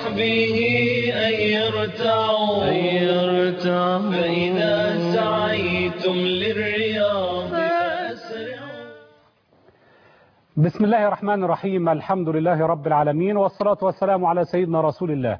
به أن يرتعوا فإذا سعيتم للرياض فأسرعوا. بسم الله الرحمن الرحيم. الحمد لله رب العالمين، والصلاة والسلام على سيدنا رسول الله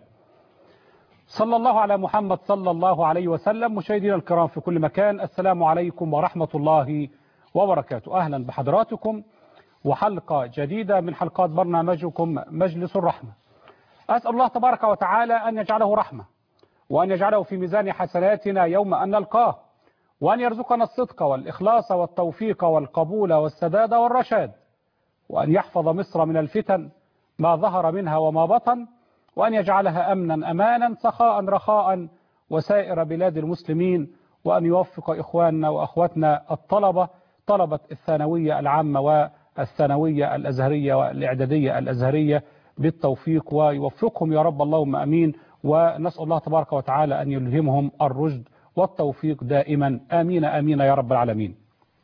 صلى الله على محمد صلى الله عليه وسلم. مشاهدينا الكرام في كل مكان، السلام عليكم ورحمة الله وبركاته. أهلا بحضراتكم وحلقة جديدة من حلقات برنامجكم مجلس الرحمة. أسأل الله تبارك وتعالى أن يجعله رحمة، وأن يجعله في ميزان حسناتنا يوم أن نلقاه، وأن يرزقنا الصدق والإخلاص والتوفيق والقبول والسداد والرشاد، وأن يحفظ مصر من الفتن ما ظهر منها وما بطن، وأن يجعلها أمنا أمانا سخاء رخاء وسائر بلاد المسلمين، وأن يوفق إخواننا وأخواتنا طلبة الثانوية العامة والثانوية الأزهرية والإعدادية الأزهرية بالتوفيق، ويوفقهم يا رب اللهم أمين. ونسأل الله تبارك وتعالى أن يلهمهم الرشد والتوفيق دائما، آمين آمين يا رب العالمين.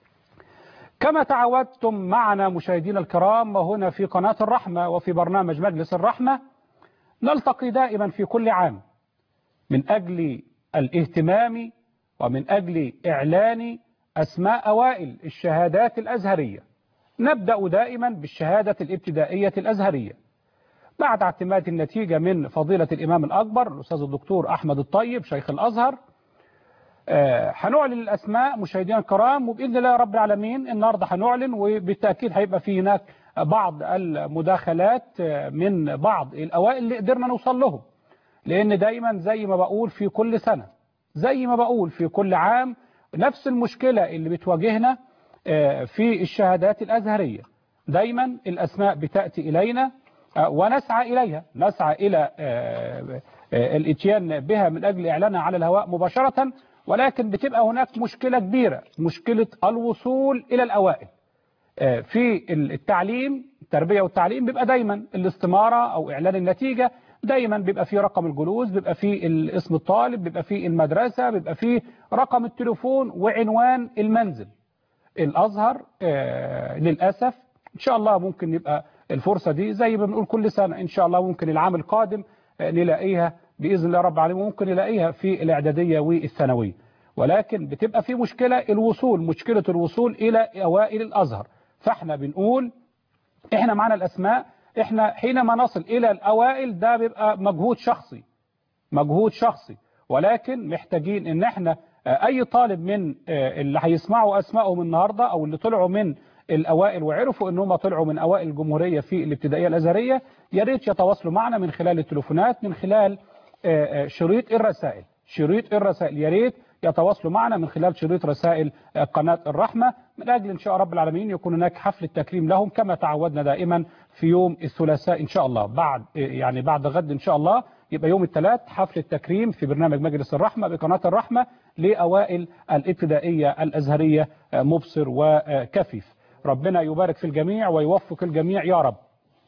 كما تعودتم معنا مشاهدينا الكرام هنا في قناة الرحمة وفي برنامج مجلس الرحمة، نلتقي دائما في كل عام من أجل الاهتمام ومن أجل إعلان أسماء أوائل الشهادات الأزهرية. نبدأ دائما بالشهادة الابتدائية الأزهرية بعد اعتماد النتيجة من فضيلة الإمام الأكبر الأستاذ الدكتور أحمد الطيب شيخ الأزهر. هنعلن الأسماء مشاهدينا الكرام، وبإذن الله رب العالمين النهارده هنعلن، وبالتأكيد هيبقى في هناك بعض المداخلات من بعض الأوائل اللي قدرنا نوصل لهم، لأن دايما زي ما بقول في كل سنة، زي ما بقول في كل عام، نفس المشكلة اللي بتواجهنا في الشهادات الأزهرية. دايما الأسماء بتأتي إلينا ونسعى إليها، نسعى إلى الاتيان بها من أجل إعلانها على الهواء مباشرة، ولكن بتبقى هناك مشكلة كبيرة، مشكلة الوصول إلى الأوائل. في التعليم، التربية والتعليم، بيبقى دايما الاستمارة أو إعلان النتيجة دايما بيبقى فيه رقم الجلوس، بيبقى فيه اسم الطالب، بيبقى فيه المدرسة، بيبقى فيه رقم التليفون وعنوان المنزل. الأزهر للأسف إن شاء الله ممكن يبقى الفرصة دي زي ما بنقول كل سنة، إن شاء الله ممكن العام القادم نلاقيها بإذن الله رب العالمين، ممكن نلاقيها في الإعدادية والثانوية، ولكن بتبقى في مشكلة مشكلة الوصول إلى أوائل الأزهر. فإحنا بنقول إحنا معنا الأسماء، إحنا حينما نصل إلى الأوائل ده بيبقى مجهود شخصي، ولكن محتاجين إن إحنا أي طالب من اللي هيسمعوا أسمائهم النهاردة أو اللي طلعوا من الأوائل وعرفوا إن هم طلعوا من أوائل الجمهورية في الابتدائية الأزهرية، يا ريت يتواصلوا معنا من خلال التليفونات، من خلال شريط الرسائل، يا ريت يتواصلوا معنا من خلال شريط رسائل قناة الرحمة، من أجل إن شاء رب العالمين يكون هناك حفل التكريم لهم كما تعودنا دائما في يوم الثلاثاء إن شاء الله، بعد غد إن شاء الله يبقى يوم الثلاث حفل التكريم في برنامج مجلس الرحمة بقناة الرحمة لأوائل الابتدائية الأزهرية مبصر وكفيف. ربنا يبارك في الجميع ويوفق الجميع يا رب.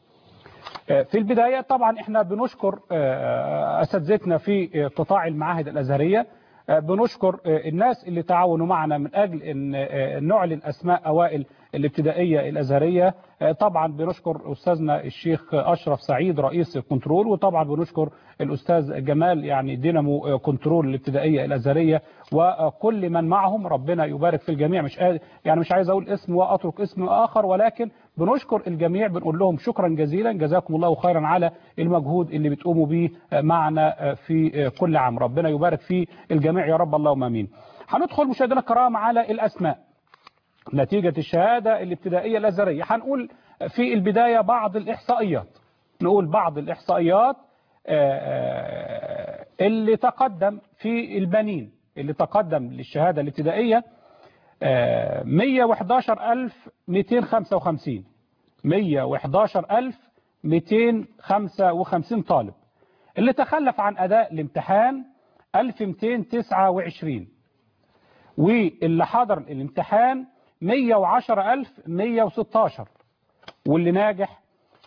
في البداية طبعا احنا بنشكر أساتذتنا في قطاع المعاهد الأزهرية، بنشكر الناس اللي تعاونوا معنا من أجل أن نعلن أسماء أوائل الابتدائية الأزهرية. طبعا بنشكر أستاذنا الشيخ أشرف سعيد رئيس كنترول، وطبعا بنشكر الأستاذ جمال يعني دينامو كنترول الابتدائية الأزهرية، وكل من معهم. ربنا يبارك في الجميع. مش عايز أقول اسم وأترك اسم آخر، ولكن بنشكر الجميع، بنقول لهم شكرا جزيلا، جزاكم الله خيرا على المجهود اللي بتقوموا به معنا في كل عام. ربنا يبارك في الجميع يا رب اللهم امين. هندخل مشاهدينا الكرام على الأسماء نتيجة الشهادة الابتدائية الأزهرية. هنقول في البداية بعض الإحصائيات، نقول بعض الإحصائيات اللي تقدم في البنين، اللي تقدم للشهادة الابتدائية 111255 111255 طالب. اللي تخلف عن أداء الامتحان 1229، واللي حضر الامتحان 110116، واللي ناجح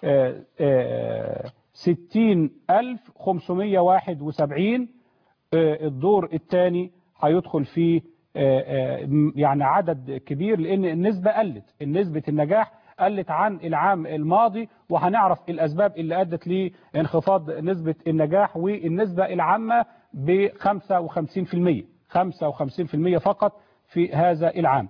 60571. الدور الثاني هيدخل فيه يعني عدد كبير، لأن النسبة قلت، نسبة النجاح قلت عن العام الماضي، وهنعرف الأسباب اللي أدت لانخفاض نسبة النجاح، والنسبة العامة ب 55%، 55% فقط في هذا العام.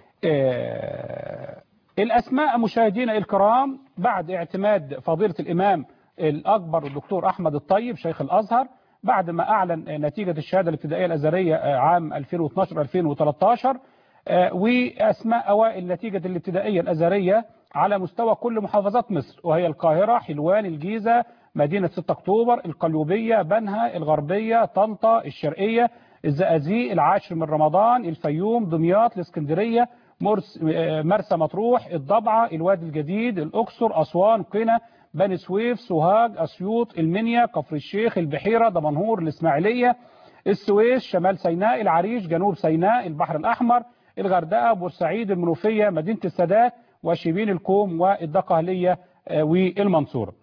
الأسماء مشاهدينا الكرام، بعد اعتماد فضيلة الإمام الأكبر الدكتور أحمد الطيب شيخ الأزهر بعد ما أعلن نتيجة الشهادة الابتدائية الأزهرية عام 2012-2013، وأسماء أوائل نتيجة الابتدائية الأزهرية على مستوى كل محافظات مصر، وهي القاهرة، حلوان، الجيزة، مدينة 6 أكتوبر، القليوبية، بنها، الغربية، طنطا، الشرقية، الزقازيق، العاشر من رمضان، الفيوم، دمياط، الإسكندرية، مرسى مطروح، الضبعة، الوادي الجديد، الأقصر، أسوان، قنا، بني سويف، سوهاج، أسيوط، المنيا، كفر الشيخ، البحيرة، دمنهور، الإسماعيلية، السويس، شمال سيناء، العريش، جنوب سيناء، البحر الأحمر، الغردقة، بورسعيد، المنوفية، مدينة السادات، وشبين الكوم، والدقهلية، والمنصورة.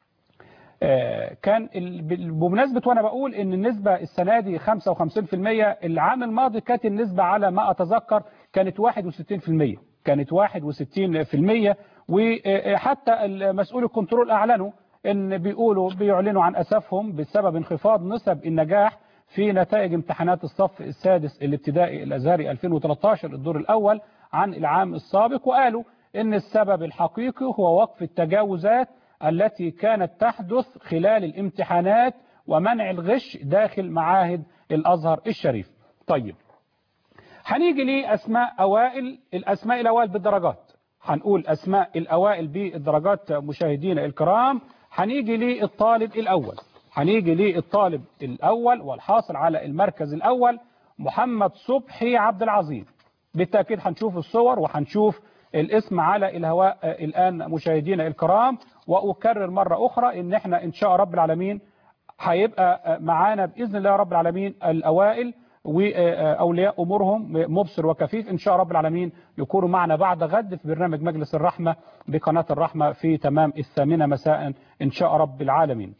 كان بمناسبة وانا بقول ان النسبة السنة دي 55%، العام الماضي كانت النسبة على ما اتذكر كانت 61%، كانت 61%، وحتى المسؤول الكنترول اعلنوا ان بيعلنوا عن اسفهم بسبب انخفاض نسب النجاح في نتائج امتحانات الصف السادس الابتدائي الازهري 2013 الدور الاول عن العام السابق، وقالوا ان السبب الحقيقي هو وقف التجاوزات التي كانت تحدث خلال الامتحانات ومنع الغش داخل معاهد الأزهر الشريف. طيب، هنيجي لأسماء أوائل، الأسماء الأوائل بالدرجات، هنقول أسماء الأوائل بالدرجات مشاهدينا الكرام. هنيجي للطالب الأول، هنيجي للطالب الأول والحاصل على المركز الأول محمد صبحي عبد العظيم. بالتأكيد هنشوف الصور وهنشوف الاسم على الهواء الآن مشاهدينا الكرام، وأكرر مرة أخرى إن احنا إن شاء رب العالمين هيبقى معانا بإذن الله رب العالمين الأوائل وأولياء أمورهم مبصر وكفيف إن شاء رب العالمين يكونوا معنا بعد غد في برنامج مجلس الرحمة بقناة الرحمة في تمام 8 مساء إن شاء رب العالمين.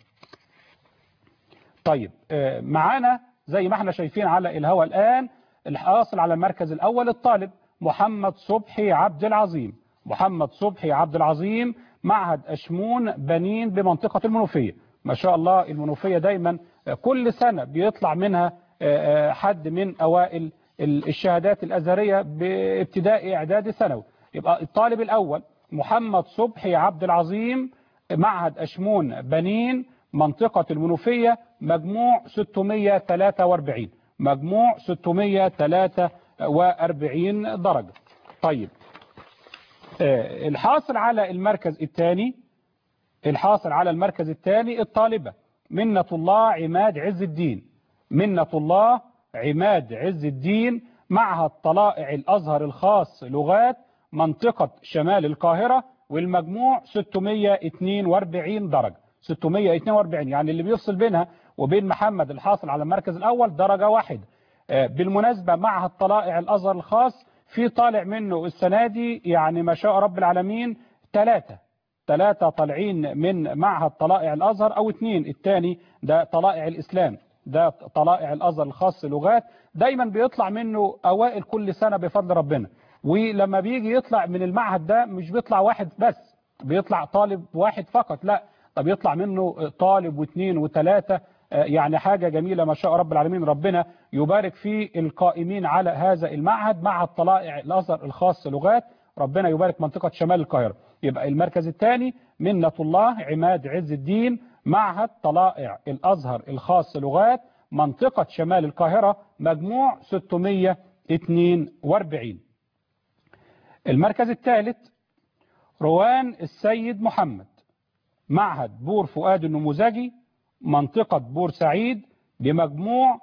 طيب، معانا زي ما احنا شايفين على الهواء الآن الحاصل على المركز الأول الطالب محمد صبحي عبد العظيم. محمد صبحي عبد العظيم، معهد أشمون بنين بمنطقة المنوفية. ما شاء الله المنوفية دايما كل سنة بيطلع منها حد من أوائل الشهادات الأزهرية بابتدائي إعدادي ثانوي. يبقى الطالب الأول محمد صبحي عبد العظيم، معهد أشمون بنين منطقة المنوفية، مجموع 643، مجموع 643 درجة. طيب، الحاصل على المركز الثاني، الحاصل على المركز الثاني الطالبة منة الله عماد عز الدين، منة الله عماد عز الدين، معهد طلائع الأزهر الخاص لغات منطقة شمال القاهرة، والمجموع 642 درجة، 642، يعني اللي بيفصل بينها وبين محمد الحاصل على المركز الأول درجة واحدة. بالمناسبة معهد طلائع الأزهر الخاص في طالع منه السنة دي يعني ما شاء رب العالمين ثلاثة طالعين من معهد طلائع الأزهر، أو 2، الثاني ده طلائع الإسلام، ده طلائع الأزهر الخاص لغات، دايما بيطلع منه أوائل كل سنة بفضل ربنا. ولما بيجي يطلع من المعهد ده مش بيطلع واحد بس، بيطلع طالب واحد فقط، لا، طب يطلع منه طالب واثنين وثلاثة، يعني حاجة جميلة ما شاء رب العالمين. ربنا يبارك في القائمين على هذا المعهد، معهد طلائع الأزهر الخاص لغات، ربنا يبارك منطقة شمال القاهرة. يبقى المركز الثاني منة الله عماد عز الدين، معهد طلائع الأزهر الخاص لغات منطقة شمال القاهرة، مجموع 642. المركز الثالث روان السيد محمد، معهد بور فؤاد النموذجي منطقة بورسعيد، بمجموع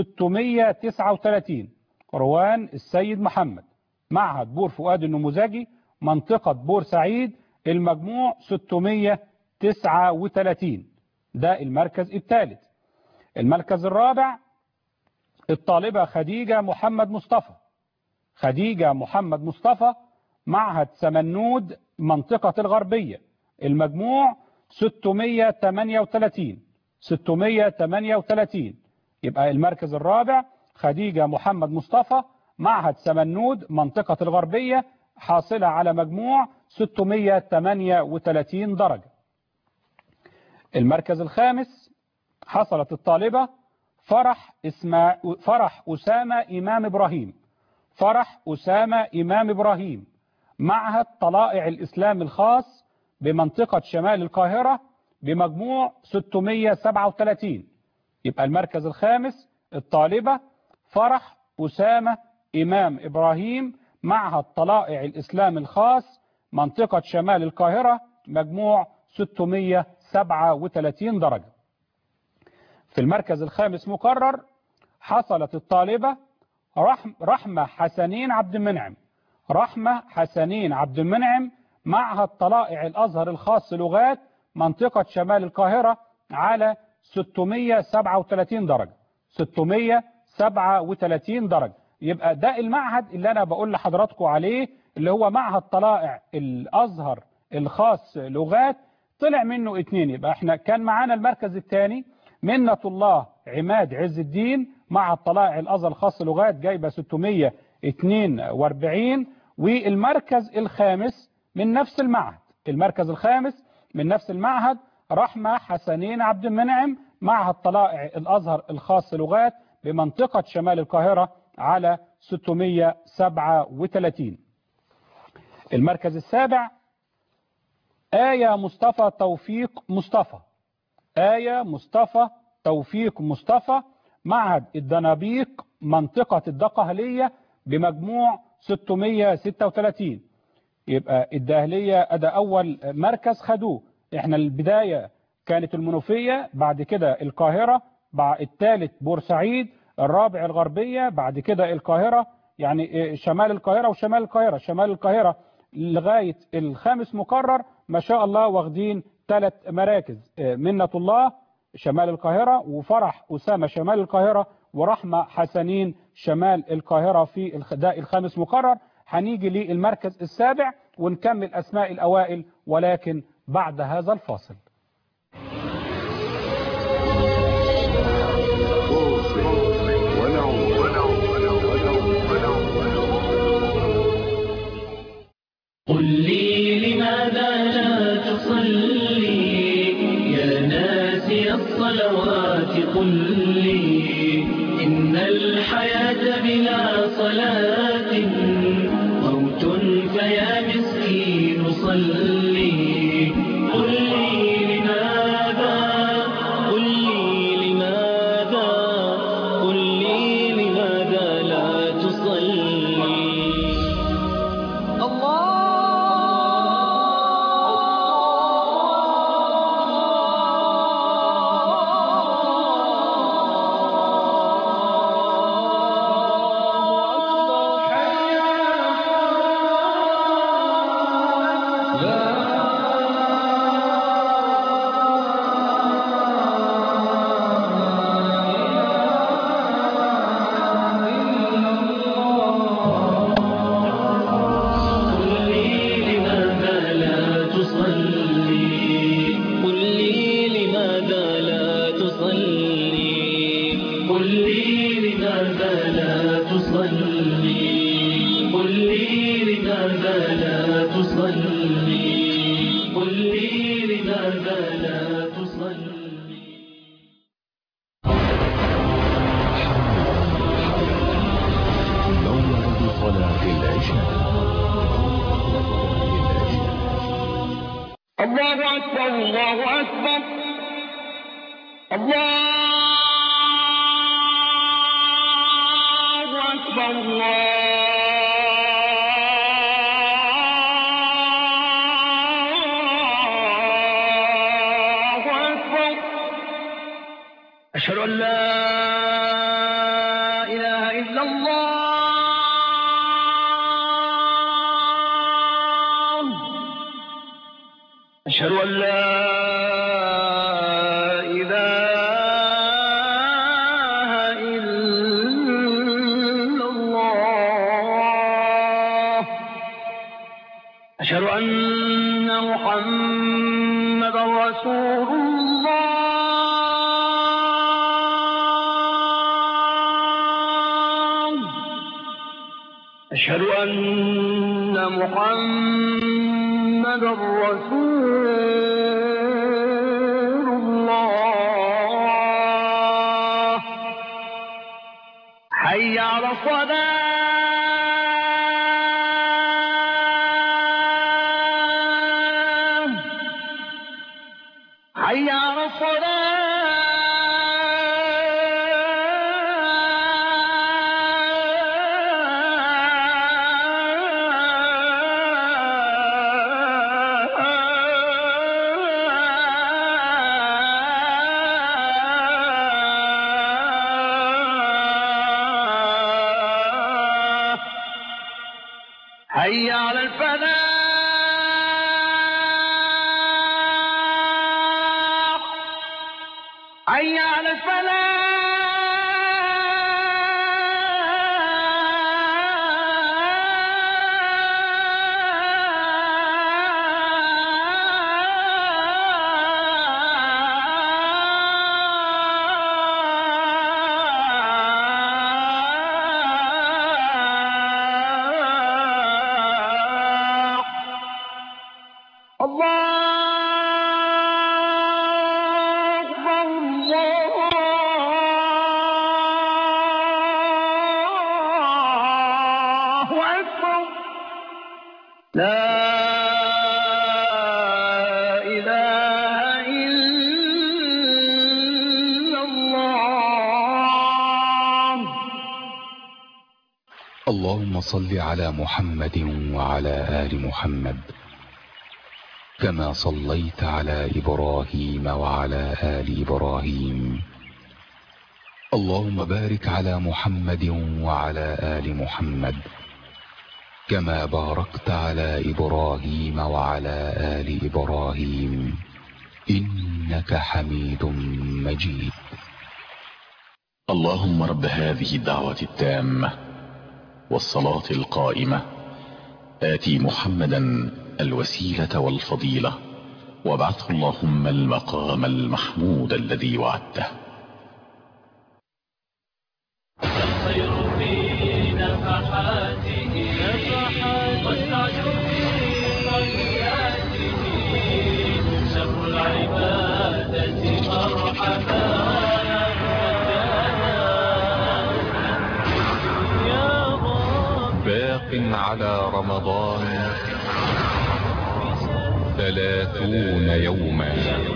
639. روان السيد محمد، معهد بور فؤاد النموذجي منطقة بورسعيد، المجموع 639. ده المركز الثالث. المركز الرابع الطالبة خديجة محمد مصطفى، خديجة محمد مصطفى، معهد سمنود منطقة الغربية، المجموع 638، 638. يبقى المركز الرابع خديجة محمد مصطفى، معهد سمنود منطقة الغربية، حاصلة على مجموع 638 درجة. المركز الخامس حصلت الطالبة فرح أسامة إمام إبراهيم، فرح أسامة إمام إبراهيم، معهد طلائع الإسلام الخاص بمنطقة شمال القاهرة، بمجموع 637. يبقى المركز الخامس الطالبة فرح أسامة إمام إبراهيم، معهد طلائع الإسلام الخاص منطقة شمال القاهرة، مجموع 637 درجة. في المركز الخامس مقرر حصلت الطالبة رحمة حسنين عبد المنعم، رحمة حسنين عبد المنعم، معهد طلائع الأزهر الخاص لغات منطقة شمال القاهرة، على 637 درجة، 637 درجة. يبقى ده المعهد اللي أنا بقول لحضراتكم عليه، اللي هو معهد طلائع الأزهر الخاص لغات، طلع منه 2. يبقى احنا كان معانا المركز الثاني منة الله عماد عز الدين، معهد طلائع الأزهر الخاص لغات، جايبة 642. والمركز الخامس من نفس المعهد، المركز الخامس من نفس المعهد رحمة حسنين عبد المنعم، معهد طلائع الأزهر الخاص لغات بمنطقة شمال القاهرة، على 637. المركز السابع آية مصطفى توفيق مصطفى، آية مصطفى توفيق مصطفى، معهد الدنابيق منطقة الدقهلية، بمجموع 636. يبقى الدهلية ده أول مركز خدوه. احنا البداية كانت المنوفية، بعد كده القاهرة، بعد الثالث بورسعيد، الرابع الغربية، بعد كده القاهرة، يعني شمال القاهرة وشمال القاهرة، شمال القاهرة لغاية الخامس مقرر، ما شاء الله واخدين 3 مراكز، منة الله شمال القاهرة، وفرح أسامة شمال القاهرة، ورحمة حسنين شمال القاهرة في ده الخامس مقرر. هنيجي للمركز السابع ونكمل أسماء الأوائل، ولكن بعد هذا الفاصل. قل لي لماذا لا تصلي يا ناسي الصلوات، قل لي إن الحياة بلا صلاة موت، فيا مسكين صلي. قل لي لماذا، قل لي لماذا، قل لي لماذا لا تصلي. أشهد أن لا إله إلا الله، أشهد أن لا إله إلا الله، أشهد أن محمدا رسول الله. أشهد أن محمدا محمد رسول الله حي على الصلاة حي على حي على الفلاح حي على لا إله إلا الله. اللهم صل على محمد وعلى آل محمد كما صليت على إبراهيم وعلى آل إبراهيم. اللهم بارك على محمد وعلى آل محمد كما باركت على إبراهيم وعلى آل إبراهيم إنك حميد مجيد. اللهم رب هذه الدعوة التامة والصلاة القائمة آتي محمدا الوسيلة والفضيلة وابعثه اللهم المقام المحمود الذي وعدته. الخير في نفحاته والسعد في طياته شر العبادة مرحبا يا رب. باق على رمضان 30 يوما.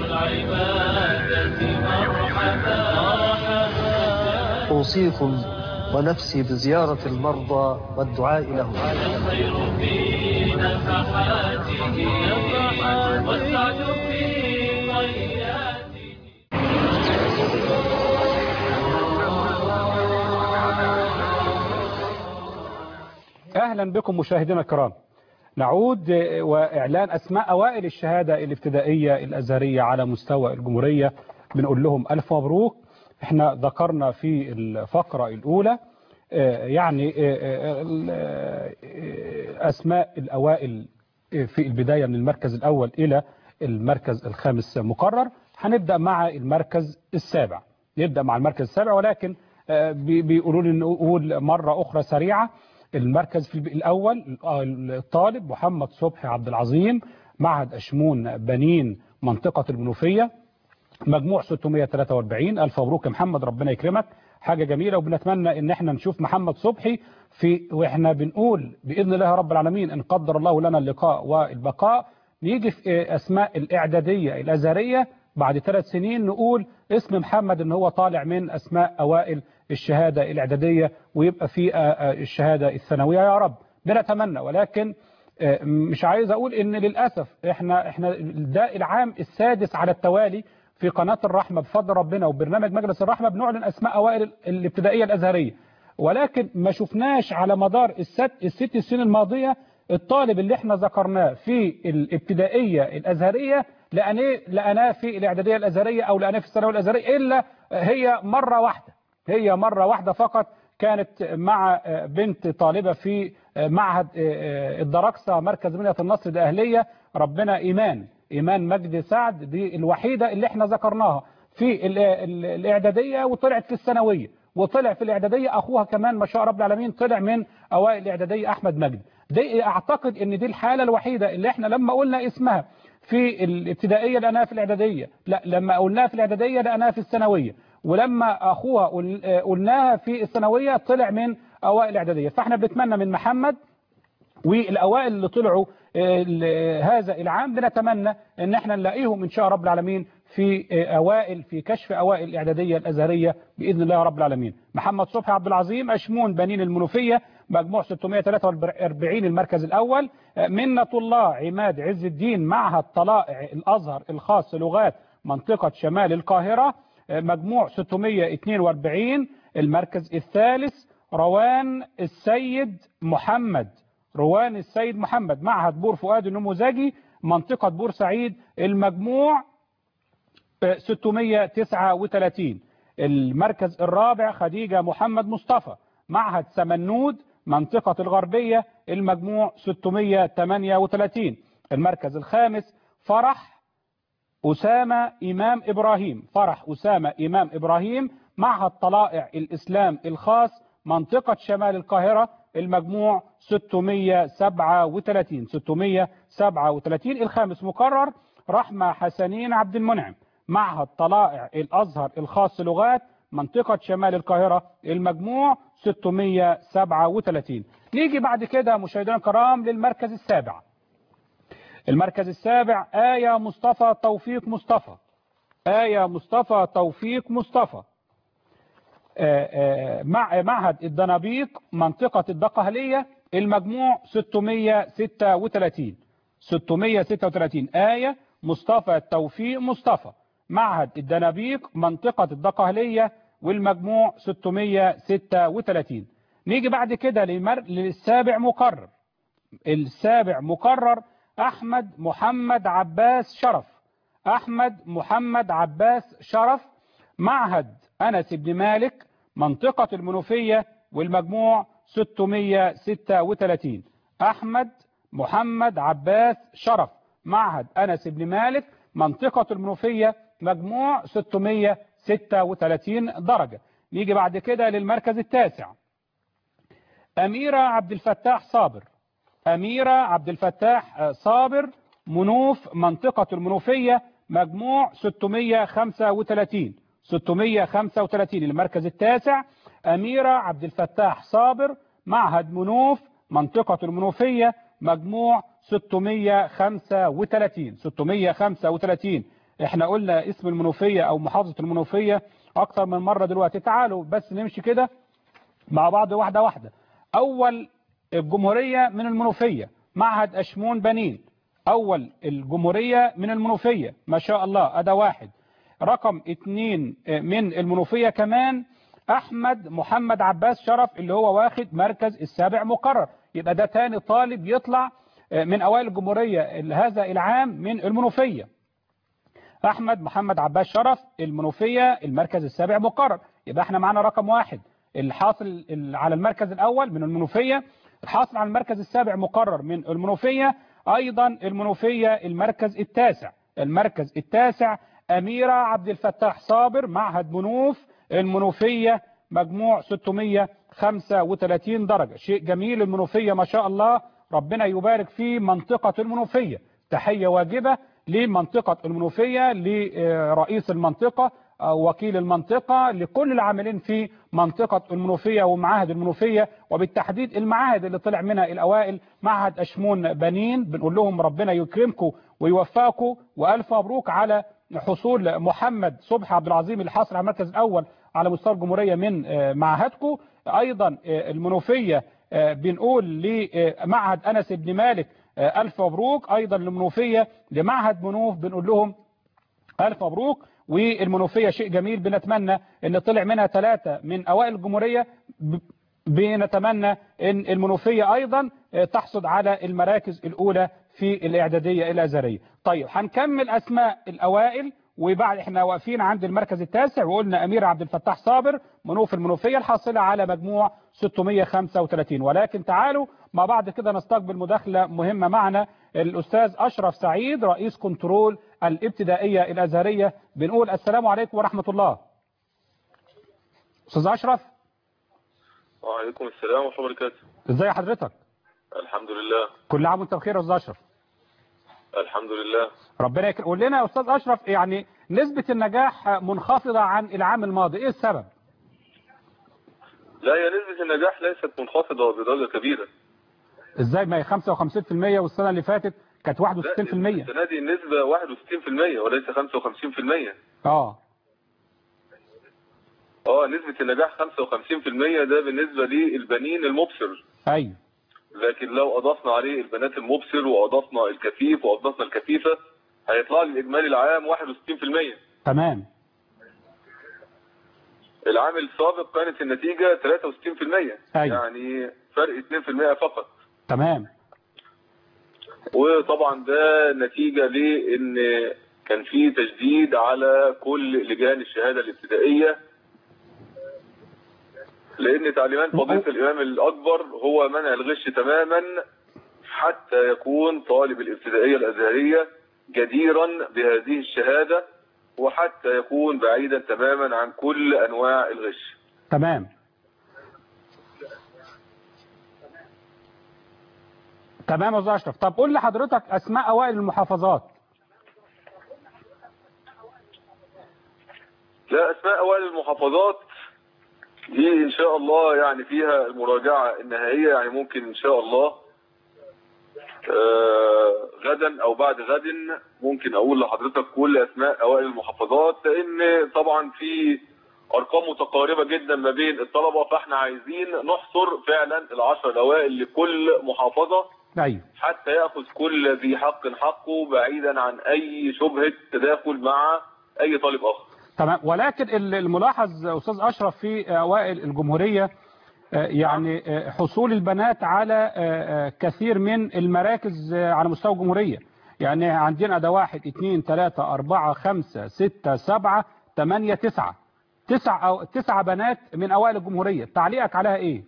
أوصيكم ونفسي بزيارة المرضى والدعاء لهم. الخير في نفحاته والسعد في طياته. أهلا بكم مشاهدينا الكرام. نعود وإعلان أسماء أوائل الشهادة الابتدائية الأزهرية على مستوى الجمهورية. بنقول لهم ألف مبروك. احنا ذكرنا في الفقرة الأولى يعني أسماء الأوائل في البداية من المركز الأول إلى المركز الخامس مقرر. هنبدأ مع المركز السابع. نبدأ مع المركز السابع، ولكن بيقولوا لي نقول مرة أخرى سريعة. المركز في الأول الطالب محمد صبحي عبد العظيم، معهد أشمون بنين، منطقة المنوفية، مجموع 643. ألف مبروك يا محمد، ربنا يكرمك، حاجة جميلة. وبنتمنى ان احنا نشوف محمد صبحي واحنا بنقول بإذن الله رب العالمين ان قدر الله لنا اللقاء والبقاء، نيجي في أسماء الإعدادية الأزهرية بعد 3 سنين نقول اسم محمد ان هو طالع من أسماء أوائل الشهادة الإعدادية ويبقى في الشهادة الثانوية يا رب بنتمنى. ولكن مش عايز أقول ان للأسف احنا ده العام السادس على التوالي في قناة الرحمة بفضل ربنا وبرنامج مجلس الرحمة بنعلن أسماء أوائل الابتدائية الأزهرية، ولكن ما شفناش على مدار الست سنين الماضية الطالب اللي احنا ذكرناه في الابتدائية الأزهرية لقناه في الإعدادية الأزهرية أو لقناه في الثانوية الأزهرية، إلا هي مرة واحدة فقط، كانت مع بنت طالبة في معهد الدراكسة مركز منية النصر الأهلية، ربنا إيمان مجدي سعد، دي الوحيدة اللي احنا ذكرناها في الإعدادية وطلعت في الثانوية، وطلع في الإعدادية أخوها كمان ما شاء رب العالمين طلع من أوائل الإعدادية أحمد مجدي. دي اعتقد ان دي الحالة الوحيدة اللي احنا لما قلنا اسمها في الابتدائية لقناها في الاعدادية، لا لما قلناها في الاعدادية لقناها في الثانوية، ولما اخوها قلناها في الثانوية طلع من اوائل الاعدادية. فاحنا بنتمنى من محمد والاوائل اللي طلعوا هذا العام بنتمنى ان احنا نلاقيهم ان شاء رب العالمين في كشف اوائل الاعداديه الازهريه باذن الله رب العالمين. محمد صبحي عبد العظيم اشمون بنين المنوفيه مجموع 643 المركز الاول. منة الله عماد عز الدين معهد طلائع الازهر الخاص لغات منطقه شمال القاهره مجموع 642 المركز الثالث. روان السيد محمد معهد بور فؤاد النموذجي منطقة بورسعيد المجموع 639. المركز الرابع خديجة محمد مصطفى معهد سمنود منطقة الغربية المجموع 638. المركز الخامس فرح أسامة إمام إبراهيم معهد طلائع الإسلام الخاص منطقة شمال القاهرة المجموع 637. الخامس مقرر رحمة حسنين عبد المنعم معهد طلائع الأزهر الخاص لغات منطقة شمال القاهرة المجموع 637. نيجي بعد كده مشاهدينا الكرام للمركز السابع. المركز السابع آية مصطفى توفيق مصطفى معهد الدنابيق منطقة الدقهلية المجموع 636. آية مصطفى توفيق مصطفى معهد الدنابيق منطقة الدقهلية والمجموع 636. نيجي بعد كده للسابع مقرر. السابع مقرر أحمد محمد عباس شرف معهد أنس بن مالك منطقة المنوفية والمجموع 636. أحمد محمد عباس شرف معهد أنس بن مالك منطقة المنوفية مجموع 636 درجة. نيجي بعد كده للمركز التاسع. أميرة عبد الفتاح صابر منوف منطقة المنوفية مجموع 635. المركز التاسع أميرة عبد الفتاح صابر معهد منوف منطقة المنوفية مجموع 635. احنا قلنا اسم المنوفية او محافظة المنوفية اكتر من مرة دلوقتي. تعالوا بس نمشي كده مع بعض واحدة. اول الجمهورية من المنوفية معهد أشمون بنين. اول الجمهورية من المنوفية ما شاء الله أدا واحد. رقم 2 من المنوفية كمان أحمد محمد عباس شرف اللي هو واخد مركز السابع مقرر. يبقى ده تاني طالب يطلع من أوائل الجمهورية هذا العام من المنوفية. أحمد محمد عباس شرف المنوفية المركز السابع مقرر. يبقى احنا معنا رقم 1 الحاصل على المركز الأول من المنوفية، الحاصل على المركز السابع مقرر من المنوفية. أيضا المنوفية المركز التاسع أميرة عبد الفتاح صابر معهد منوف المنوفية مجموع 635 درجة. شيء جميل المنوفية ما شاء الله، ربنا يبارك في منطقة المنوفية. تحية واجبة لمنطقة المنوفية، لرئيس المنطقة وكيل المنطقة، لكل العاملين في منطقة المنوفية ومعاهد المنوفية، وبالتحديد المعاهد اللي طلع منها الأوائل معهد أشمون بنين. بنقول لهم ربنا يكرمكم ويوفقكم وألف مبروك على حصول محمد صبحي عبد العظيم اللي حاصل على المركز الأول على مستوى الجمهورية من معهدكم. أيضا المنوفية بنقول لمعهد أنس بن مالك ألف مبروك. أيضا المنوفية لمعهد منوف بنقول لهم ألف مبروك. والمنوفية شيء جميل، بنتمنى ان طلع منها 3 من اوائل الجمهورية. بنتمنى ان المنوفية ايضا تحصد على المراكز الاولى في الاعدادية الازهرية. طيب هنكمل اسماء الاوائل، وبعد احنا واقفين عند المركز التاسع وقلنا أميرة عبد الفتاح صابر منوف المنوفية الحاصلة على مجموع 635. ولكن تعالوا مع بعض كده نستقبل مداخلة مهمة معنا الأستاذ أشرف سعيد رئيس كنترول الابتدائية الأزهرية. بنقول السلام عليكم ورحمة الله. أستاذ أشرف. وعليكم السلام ورحمة الله وبركاته. ازاي حضرتك؟ الحمد لله. كل عام وانت بخير يا استاذ اشرف. الحمد لله. ربنا يكرمك. قول لنا يا استاذ اشرف، يعني نسبة النجاح منخفضة عن العام الماضي، ايه السبب؟ لا، هي نسبة النجاح ليست منخفضة بدرجة كبيرة. ازاي؟ ما هي 55% والسنة اللي فاتت كانت 61%. السنة دي النسبة 61% وليس 55%. نسبة النجاح 55%، ده بالنسبة للبنين المبصر. ايوه. لكن لو اضفنا عليه البنات المبصر واضفنا الكفيف واضفنا الكفيفة هيطلع لي الاجمالي العام 61%. تمام. العام السابق كانت النتيجة 63%. أيوة. يعني فرق 2% فقط. تمام. وطبعا ده نتيجة لان كان في تجديد على كل لجان الشهادة الابتدائية، لان تعليمات فضيلة الامام الاكبر هو منع الغش تماما حتى يكون طالب الابتدائية الازهرية جديرا بهذه الشهادة، وحتى يكون بعيدا تماما عن كل انواع الغش. تمام. تمام يا استاذ اشرف. طب قول لحضرتك اسماء اوائل المحافظات. لا، اسماء اوائل المحافظات دي ان شاء الله يعني فيها المراجعة النهائية، يعني ممكن ان شاء الله غدا او بعد غد ممكن اقول لحضرتك كل اسماء اوائل المحافظات، لان طبعا في ارقام متقاربة جدا ما بين الطلبة، فاحنا عايزين نحصر فعلا ال10 الاوائل لكل محافظة. ايوه. حتى ياخذ كل ذي حق حقه بعيدا عن اي شبهة تداخل مع اي طالب اخر. تمام. ولكن الملاحظ استاذ اشرف في اوائل الجمهورية يعني حصول البنات على كثير من المراكز على مستوى الجمهورية. يعني عندنا ده 1 2 3 4 5 6 7 8 9 9 بنات من اوائل الجمهورية. تعليقك عليها ايه؟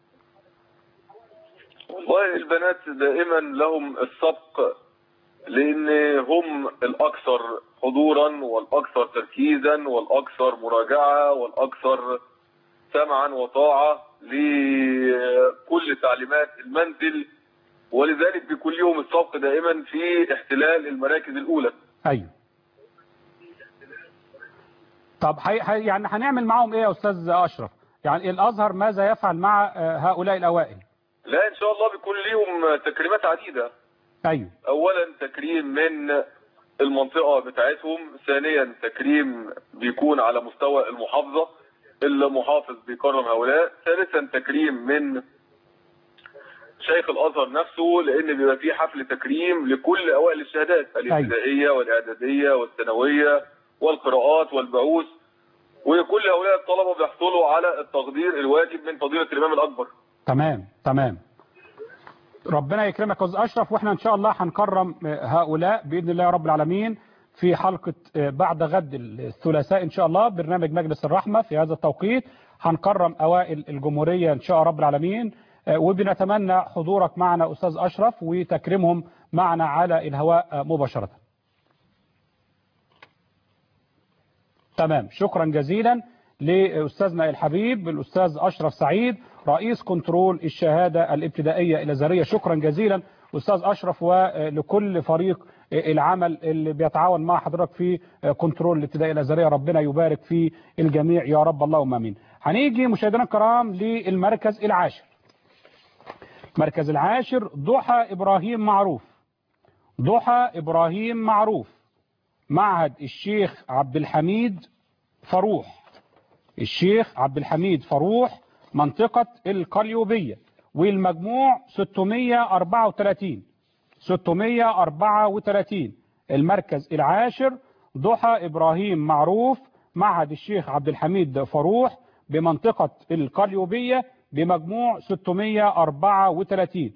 والله البنات دائما لهم السبق، لان هم الاكثر حضورا والاكثر تركيزا والاكثر مراجعة والاكثر سمعا وطاعة لكل تعليمات المنزل، ولذلك بيكون لهم السبق دائما في احتلال المراكز الاولى. ايوه. طب يعني هنعمل معاهم ايه يا استاذ اشرف؟ يعني الازهر ماذا يفعل مع هؤلاء الاوائل؟ لا، ان شاء الله بيكون لهم تكريمات عديدة. ايوه. اولا تكريم من المنطقة بتاعتهم، ثانيا تكريم بيكون على مستوى المحافظة، المحافظ بيكرم هؤلاء، ثالثا تكريم من شيخ الازهر نفسه، لان بيبقى فيه حفل تكريم لكل اوائل الشهادات الابتدائية والاعدادية والثانوية والقراءات والبعوث، وكل هؤلاء الطلبة بيحصلوا على التقدير الواجب من فضيلة الامام الاكبر. تمام. تمام. ربنا يكرمك يا استاذ اشرف، واحنا ان شاء الله هنكرم هؤلاء باذن الله رب العالمين في حلقة بعد غد الثلاثاء ان شاء الله، برنامج مجلس الرحمة في هذا التوقيت هنكرم اوائل الجمهورية ان شاء رب العالمين، وبنتمنى حضورك معنا استاذ اشرف وتكريمهم معنا على الهواء مباشرة. تمام. شكرا جزيلا لأستاذنا الحبيب الأستاذ أشرف سعيد رئيس كنترول الشهادة الابتدائية الأزهرية. شكرا جزيلا أستاذ أشرف، ولكل فريق العمل اللي بيتعاون مع حضرتك في كنترول الابتدائية الأزهرية. ربنا يبارك في الجميع يا رب، اللهم آمين. هنيجي مشاهدينا الكرام للمركز العاشر. المركز العاشر ضحى إبراهيم معروف. ضحى إبراهيم معروف، معهد الشيخ عبد الحميد فروح. الشيخ عبد الحميد فروح، منطقة القليوبية، والمجموع 634. 634. المركز العاشر ضحى إبراهيم معروف، معهد الشيخ عبد الحميد فروح بمنطقة القليوبية، بمجموع 634.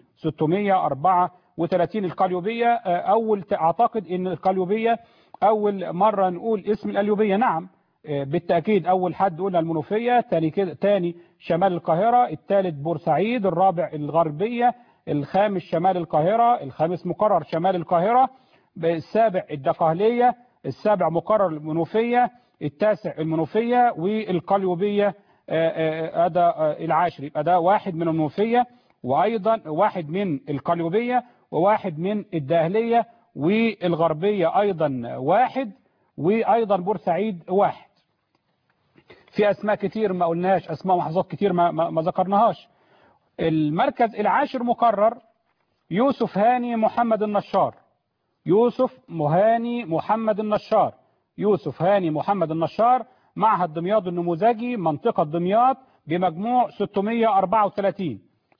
634 القليوبية. أعتقد أن القليوبية أول مرة نقول اسم القليوبية. نعم بالتأكيد، أول حد قلنا المنوفية، تاني شمال القاهرة، الثالث بورسعيد، الرابع الغربية، الخامس شمال القاهرة، الخامس مقرر شمال القاهرة، السابع الدقهلية، السابع مقرر المنوفية، التاسع المنوفية، والقليوبية أداء العاشر. يبقى ده واحد من المنوفية، وأيضا واحد من القليوبية وواحد من الدهلية والغربية أيضا واحد، وأيضا بورسعيد واحد. في أسماء كتير ما قلناش، أسماء محافظات كتير ما ذكرناهاش. المركز العاشر مقرر يوسف هاني محمد النشار. يوسف هاني محمد النشار. يوسف هاني محمد النشار، معهد دمياط النموذجي منطقة دمياط بمجموع 634.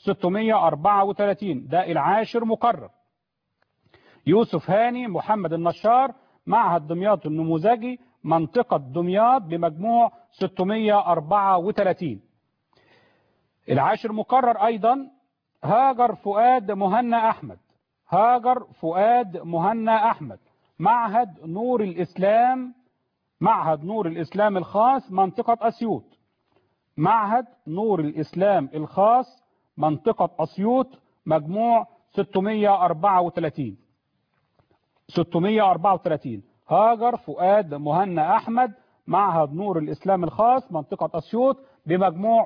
634 ده العاشر مقرر. يوسف هاني محمد النشار، معهد دمياط النموذجي منطقة دمياط بمجموع 634. العاشر مقرر أيضا هاجر فؤاد مهنا أحمد. هاجر فؤاد مهنا أحمد، معهد نور الإسلام. معهد نور الإسلام الخاص منطقة أسيوط. معهد نور الإسلام الخاص منطقة أسيوط مجموع 634. 634 هاجر فؤاد مهنا أحمد، معهد نور الإسلام الخاص منطقة أسيوط بمجموع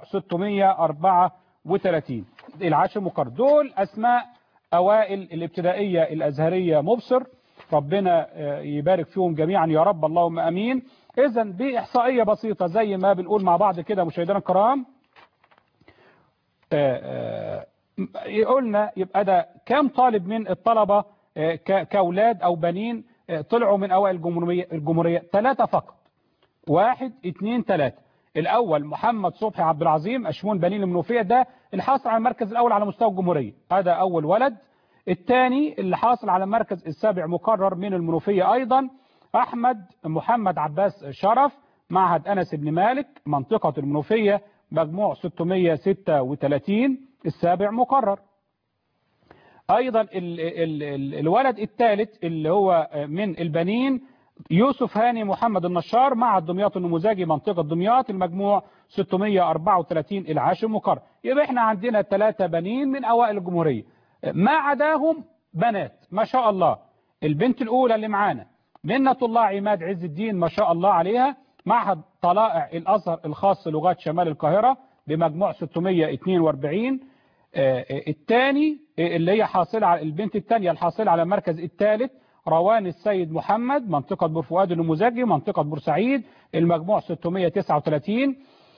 634. العاشر مقرر. دول أسماء أوائل الابتدائية الأزهرية مبصر، ربنا يبارك فيهم جميعا يا رب، اللهم أمين. إذا بإحصائية بسيطة زي ما بنقول مع بعض كده مشاهدينا الكرام، قلنا يبقى ده كام طالب من الطلبة كأولاد أو بنين طلعوا من أوائل الجمهورية؟ 3 فقط. 1 2 3. الأول محمد صبحي عبد العظيم أشمون بنين المنوفية، ده اللي حاصل على المركز الأول على مستوى الجمهورية، هذا أول ولد. الثاني اللي حاصل على المركز السابع مقرر من المنوفية أيضا أحمد محمد عباس شرف، معهد أنس بن مالك منطقة المنوفية مجموع 636 السابع مقرر. أيضا الولد الثالث اللي هو من البنين يوسف هاني محمد النشار، معهد دمياط النموذجي منطقة دمياط المجموع 634 العاشر مقرر. يبقى احنا عندنا 3 بنين من أوائل الجمهورية، ما عداهم بنات ما شاء الله. البنت الأولى اللي معانا منة الله عماد عز الدين ما شاء الله عليها، معهد طلائع الأزهر الخاص لغات شمال القاهرة بمجموع 642. الثاني اللي هي حاصلة على البنت الثانية الحاصلة على المركز الثالث روان السيد محمد منطقة بور فؤاد النموذجي منطقة بورسعيد المجموع 639.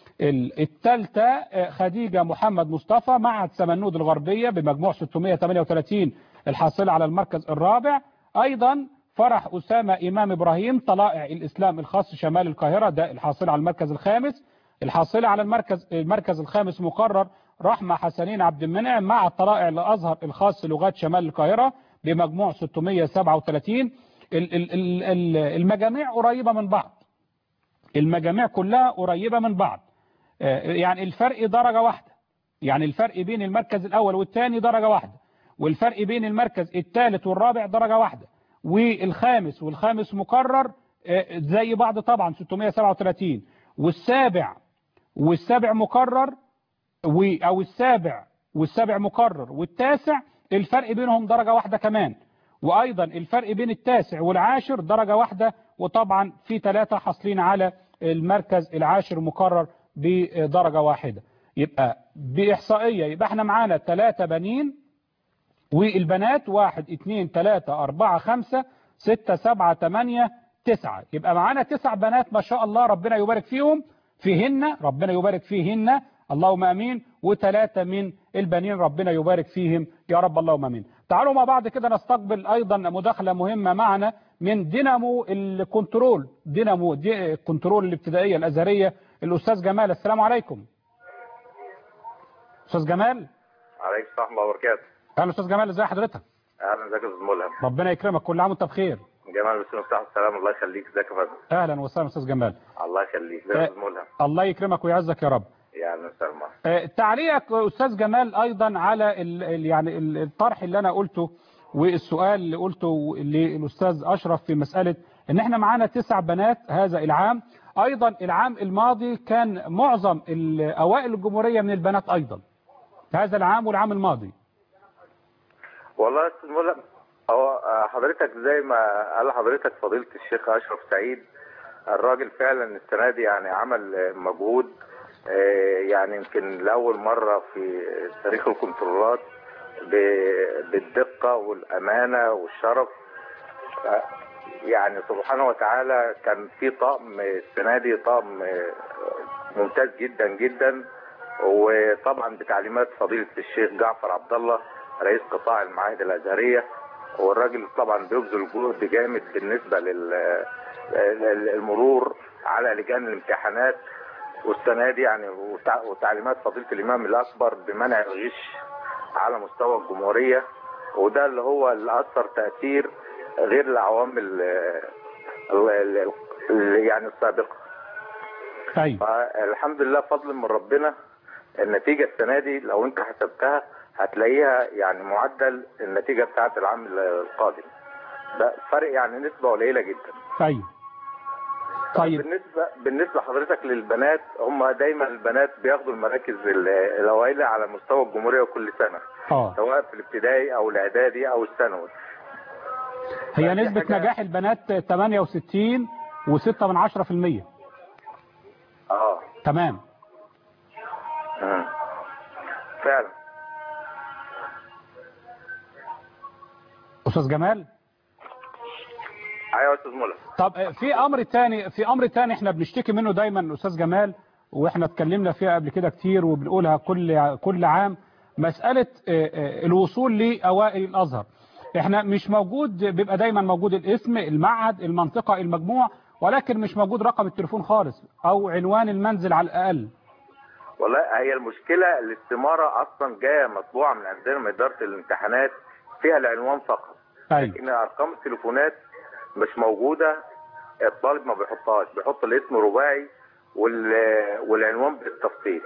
الثالثة خديجة محمد مصطفى معهد سمنود الغربية بمجموع 638 الحاصلة على المركز الرابع. أيضا فرح أسامة إمام إبراهيم طلائع الإسلام الخاص شمال القاهرة، ده الحاصلة على المركز الخامس. الحاصلة على المركز الخامس مقرر رحمة حسنين عبد المنعم مع طلائع الأزهر الخاص لغات شمال القاهرة بمجموع 637. المجاميع قريبة من بعض، المجاميع كلها قريبة من بعض، يعني الفرق درجة واحدة، يعني الفرق بين المركز الأول والثاني درجة واحدة، والفرق بين المركز الثالث والرابع درجة واحدة، والخامس مقرر زي بعض طبعا 637، والسابع مقرر أو والسابع مقرر والتاسع الفرق بينهم درجة واحدة كمان، وأيضا الفرق بين التاسع والعاشر درجة واحدة، وطبعا في 3 حاصلين على المركز العاشر مقرر بدرجة واحدة. يبقى بإحصائية يبقى احنا معانا 3 بنين، والبنات 1 2 3 4 5 6 7 8 9، يبقى معانا 9 بنات ما شاء الله ربنا يبارك فيهن ربنا يبارك فيهن اللهم امين، و3 من البنين ربنا يبارك فيهم يا رب اللهم امين. تعالوا مع بعض كده نستقبل ايضا مداخله مهمه معنا من دينامو الكنترول، دينامو الكنترول الابتدائيه الازهريه الاستاذ جمال. السلام عليكم استاذ جمال. عليكم السلام ورحمه الله وبركاته. اهلا استاذ جمال، ازي حضرتك؟ اهلا، ازيك يا استاذ ملهم؟ ربنا يكرمك، كل عام وانت بخير. جمال بسم الله السلام، الله يخليك، ازيك يا فندم؟ اهلا وسهلا استاذ جمال. الله يخليك، ازيك يا استاذ ملهم؟ الله يكرمك ويعزك يا رب. يا اهلا وسهلا. تعليقك استاذ جمال ايضا على يعني الطرح اللي انا قلته والسؤال اللي قلته للاستاذ اشرف في مساله ان احنا معانا 9 بنات هذا العام، ايضا العام الماضي كان معظم اوائل الجمهوريه من البنات ايضا هذا العام والعام الماضي. والله يا استاذ ملهم، هو حضرتك زي ما قال حضرتك فضيله الشيخ اشرف سعيد، الراجل فعلا السنه دي يعني عمل مجهود يعني يمكن لأول مرة في تاريخ الكنترولات بالدقة والأمانة والشرف. يعني سبحانه وتعالى كان في طقم السنة دي طقم ممتاز جدا جدا، وطبعا بتعليمات فضيلة الشيخ جعفر عبد الله رئيس قطاع المعاهد الأزهرية، والراجل طبعا بيبذل جهد جامد بالنسبة للمرور على لجان الامتحانات. والسنة دي يعني وتعليمات فضيلة الإمام الأكبر بمنع الغش على مستوى الجمهورية، وده اللي هو اللي أثر تأثير غير الأعوام يعني السابقة. الحمد لله فضل من ربنا. النتيجة السنة دي لو أنت حسبتها هتلاقيها يعني معدل النتيجة بتاعت العام القادم، ده فرق يعني نسبة قليلة جدا. طيب بالنسبة حضرتك للبنات، هم دايما البنات بياخدوا المراكز الأوائل على مستوى الجمهورية كل سنة، سواء في الابتدائي أو الإعدادي أو الثانوي. هي نسبة نجاح البنات 68.6%. تمام. فعلا. أستاذ جمال. ايوه يا استاذ مولى. طب في امر تاني احنا بنشتكي منه دايما استاذ جمال، واحنا اتكلمنا فيها قبل كده كتير وبنقولها كل عام، مسألة الوصول لأوائل الأزهر. احنا مش موجود، بيبقى دايما موجود الاسم، المعهد، المنطقة، المجموع، ولكن مش موجود رقم التليفون خالص او عنوان المنزل على الأقل. والله هي المشكلة الاستمارة اصلا جاية مطبوعة من عندنا من إدارة الامتحانات فيها العنوان فقط. لكن ارقام التليفونات مش موجودة، الطالب ما بيحطهاش، بيحط الاسم رباعي والعنوان بالتفصيل.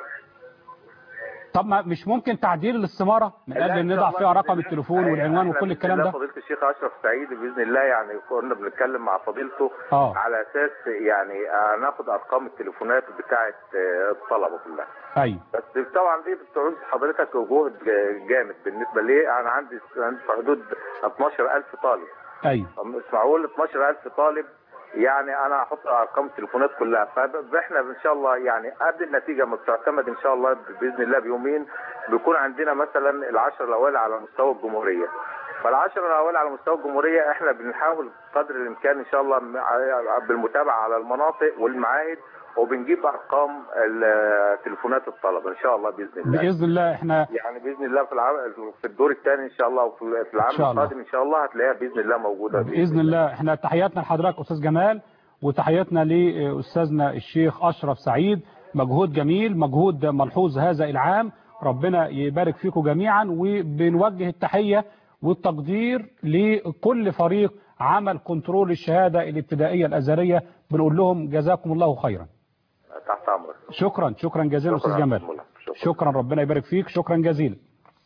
طب ما مش ممكن تعديل الاستمارة من قبل ان نضع فيها رقم التليفون والعنوان وكل الكلام ده؟ فضيلة الشيخ أشرف سعيد بإذن الله يعني كنا بنتكلم مع فضيلته على أساس يعني ناخد أرقام التليفونات بتاعة الطلبة كلها. أيوة. بس طبعا دي بتعوز حضرتك جهد جامد بالنسبة لي. أنا عندي في حدود 12,000 طالب. أيوة. اسمعوا لي 12,000 طالب، يعني انا هحط ارقام التليفونات كلها. فاحنا ان شاء الله يعني قبل النتيجه ما تعتمد ان شاء الله باذن الله بيومين بيكون عندنا مثلا العشر الاوائل على مستوى الجمهوريه. فالعشر الاوائل على مستوى الجمهوريه احنا بنحاول قدر الامكان ان شاء الله بالمتابعه على المناطق والمعاهد، وبنجيب ارقام تليفونات الطلبه ان شاء الله باذن الله. باذن الله احنا يعني باذن الله في الدور الثاني ان شاء الله وفي العام القادم ان شاء الله هتلاقيها باذن الله موجوده باذن الله. احنا تحياتنا لحضرتك استاذ جمال، وتحياتنا لاستاذنا الشيخ اشرف سعيد. مجهود جميل، مجهود ملحوظ هذا العام، ربنا يبارك فيكم جميعا. وبنوجه التحيه والتقدير لكل فريق عمل كنترول الشهاده الابتدائيه الازهريه، بنقول لهم جزاكم الله خيرا. تحت امرك. شكرا جزيلا استاذ جمال. شكرا ربنا يبارك فيك، شكرا جزيلا.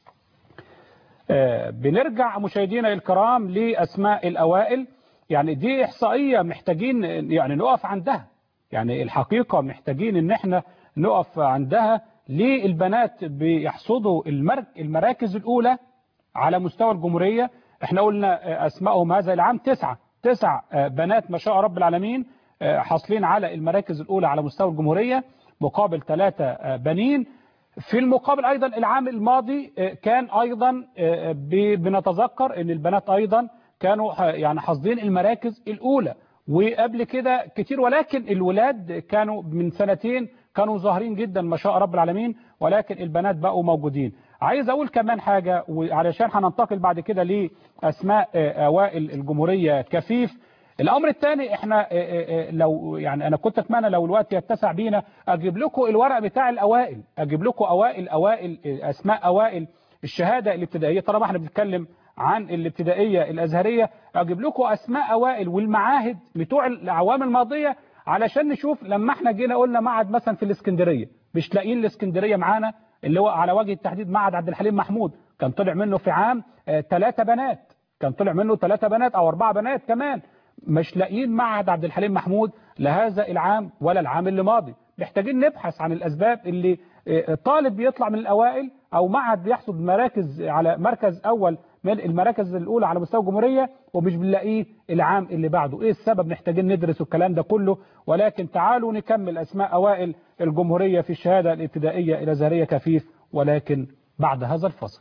بنرجع مشاهدينا الكرام لأسماء الأوائل. يعني دي إحصائية محتاجين يعني نقف عندها، يعني الحقيقة محتاجين ان احنا نقف عندها. ليه البنات بيحصدوا المراكز الأولى على مستوى الجمهورية؟ احنا قلنا أسمائهم هذا العام 9 بنات ما شاء رب العالمين حاصلين على المراكز الأولى على مستوى الجمهورية مقابل 3 بنين. في المقابل أيضا العام الماضي كان أيضا بنتذكر أن البنات أيضا كانوا يعني حاصلين المراكز الأولى، وقبل كده كتير، ولكن الولاد كانوا من سنتين كانوا ظاهرين جدا ما شاء رب العالمين، ولكن البنات بقوا موجودين. عايز أقول كمان حاجة، وعلشان هننتقل بعد كده لأسماء أوائل الجمهورية كفيف. الأمر الثاني، احنا لو يعني أنا كنت أتمنى لو الوقت يتسع بينا أجيب لكم الورق بتاع الأوائل، أجيب لكم أوائل أسماء أوائل الشهادة الابتدائية، طالما احنا بنتكلم عن الابتدائية الأزهرية، أجيب لكم أسماء أوائل والمعاهد بتوع الأعوام الماضية، علشان نشوف لما احنا جينا قلنا معهد مثلا في الإسكندرية، مش لاقيين الإسكندرية معانا، اللي هو على وجه التحديد معهد عبد الحليم محمود، كان طلع منه في عام 3 بنات، كان طلع منه 3 بنات أو 4 بنات كمان. مش لاقيين معهد عبد الحليم محمود لهذا العام ولا العام اللي ماضي. محتاجين نبحث عن الأسباب اللي طالب بيطلع من الأوائل أو معهد بيحصد مراكز على مركز أول من المراكز الاولى على مستوى الجمهوريه ومش بنلاقيه العام اللي بعده. ايه السبب؟ محتاجين ندرس الكلام ده كله. ولكن تعالوا نكمل اسماء اوائل الجمهوريه في الشهاده الابتدائيه الازهريه كفيف، ولكن بعد هذا الفصل.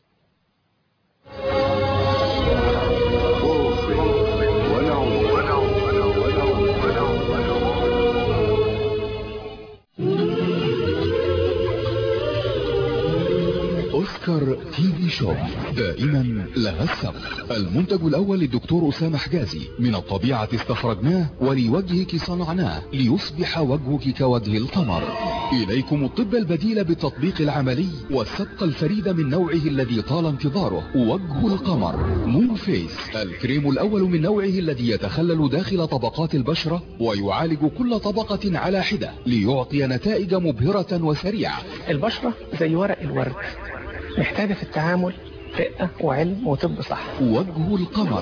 أوسكار تي في شوب دائما لها السبق. المنتج الأول للدكتور أسامة حجازي، من الطبيعة استخرجناه ولوجهك صنعناه ليصبح وجهك كوجه القمر. إليكم الطب البديل بالتطبيق العملي والسبق الفريد من نوعه الذي طال انتظاره، وجه القمر مون فيس، الكريم الأول من نوعه الذي يتخلل داخل طبقات البشرة ويعالج كل طبقة على حدة ليعطي نتائج مبهرة وسريعة. البشرة زي ورق الورد، محتاجة في التعامل رقة وعلم وطب صح. وجه القمر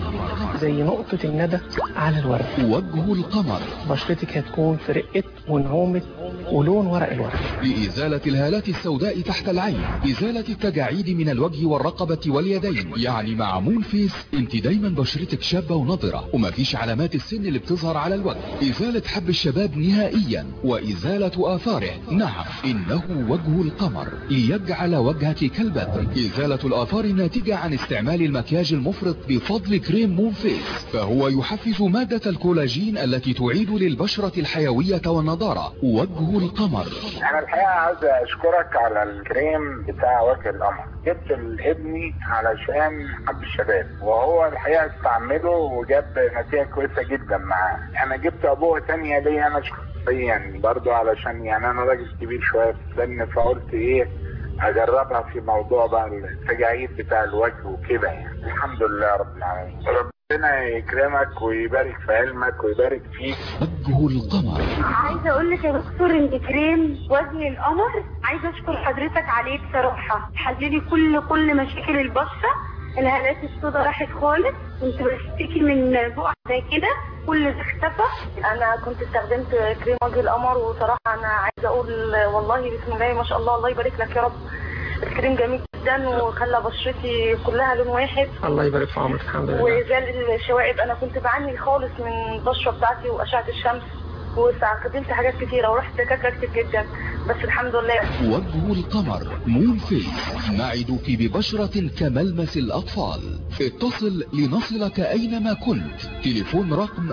زي نقطة الندى على الورد. وجه القمر بشرتك هتكون في رقة ونعومة ولون ورق الورد. لإزالة الهالات السوداء تحت العين، إزالة التجاعيد من الوجه والرقبة واليدين. يعني مع مون فيس انت دايما بشرتك شابة ونضرة ومفيش علامات السن اللي بتظهر على الوجه. إزالة حب الشباب نهائيا وإزالة آثاره. نعم، إنه وجه القمر ليجعل وجهك كالبدر. إزالة الآثار الناتجة عن استعمال المكياج المفرط بفضل كريم مون فيس، فهو يحفز مادة الكولاجين التي تعيد للبشرة الحيوية والنضارة. وجه القمر. انا الحقيقة عاوز اشكرك على الكريم بتاع وجه القمر. جبت لابني علشان حب الشباب، وهو الحقيقة استعمله وجاب نتيجة كويسة جدا معاه. انا جبت ابوه تانية ليا انا شخصيا برضو، علشان يعني انا راجل كبير شوية في السن، فقلت ايه اجربها في موضوع بقى التجاعيد بتاع الوجه وكده. يعني الحمد لله رب العالمين، ربنا يكرمك ويبارك في علمك ويبارك فيك. وجه القمر. عايزه اقول لك يا دكتور ان كريم وجه القمر عايزه اشكر حضرتك عليه بصراحه، حللي كل مشاكل البشره. الهالات السوداء راحت خالص، كنت بشتكي من بقع زي كده كل ده اختفى. انا كنت استخدمت كريم وجه القمر، وصراحه انا عايزه اقول والله بسم الله ما شاء الله، الله يبارك لك يا رب. الكريم جميل جدا وخلى بشرتي كلها لون واحد. الله يبارك في عمرك. الحمد لله. وزال الشوائب، انا كنت بعاني خالص من البشره بتاعتي واشعه الشمس، واستخدمت حاجات كتيره ورحت دكاتره كتير جدا، بس الحمد لله. وجه القمر مون فيس، نعدك ببشرة كملمس الأطفال. اتصل لنصلك أينما كنت. تليفون رقم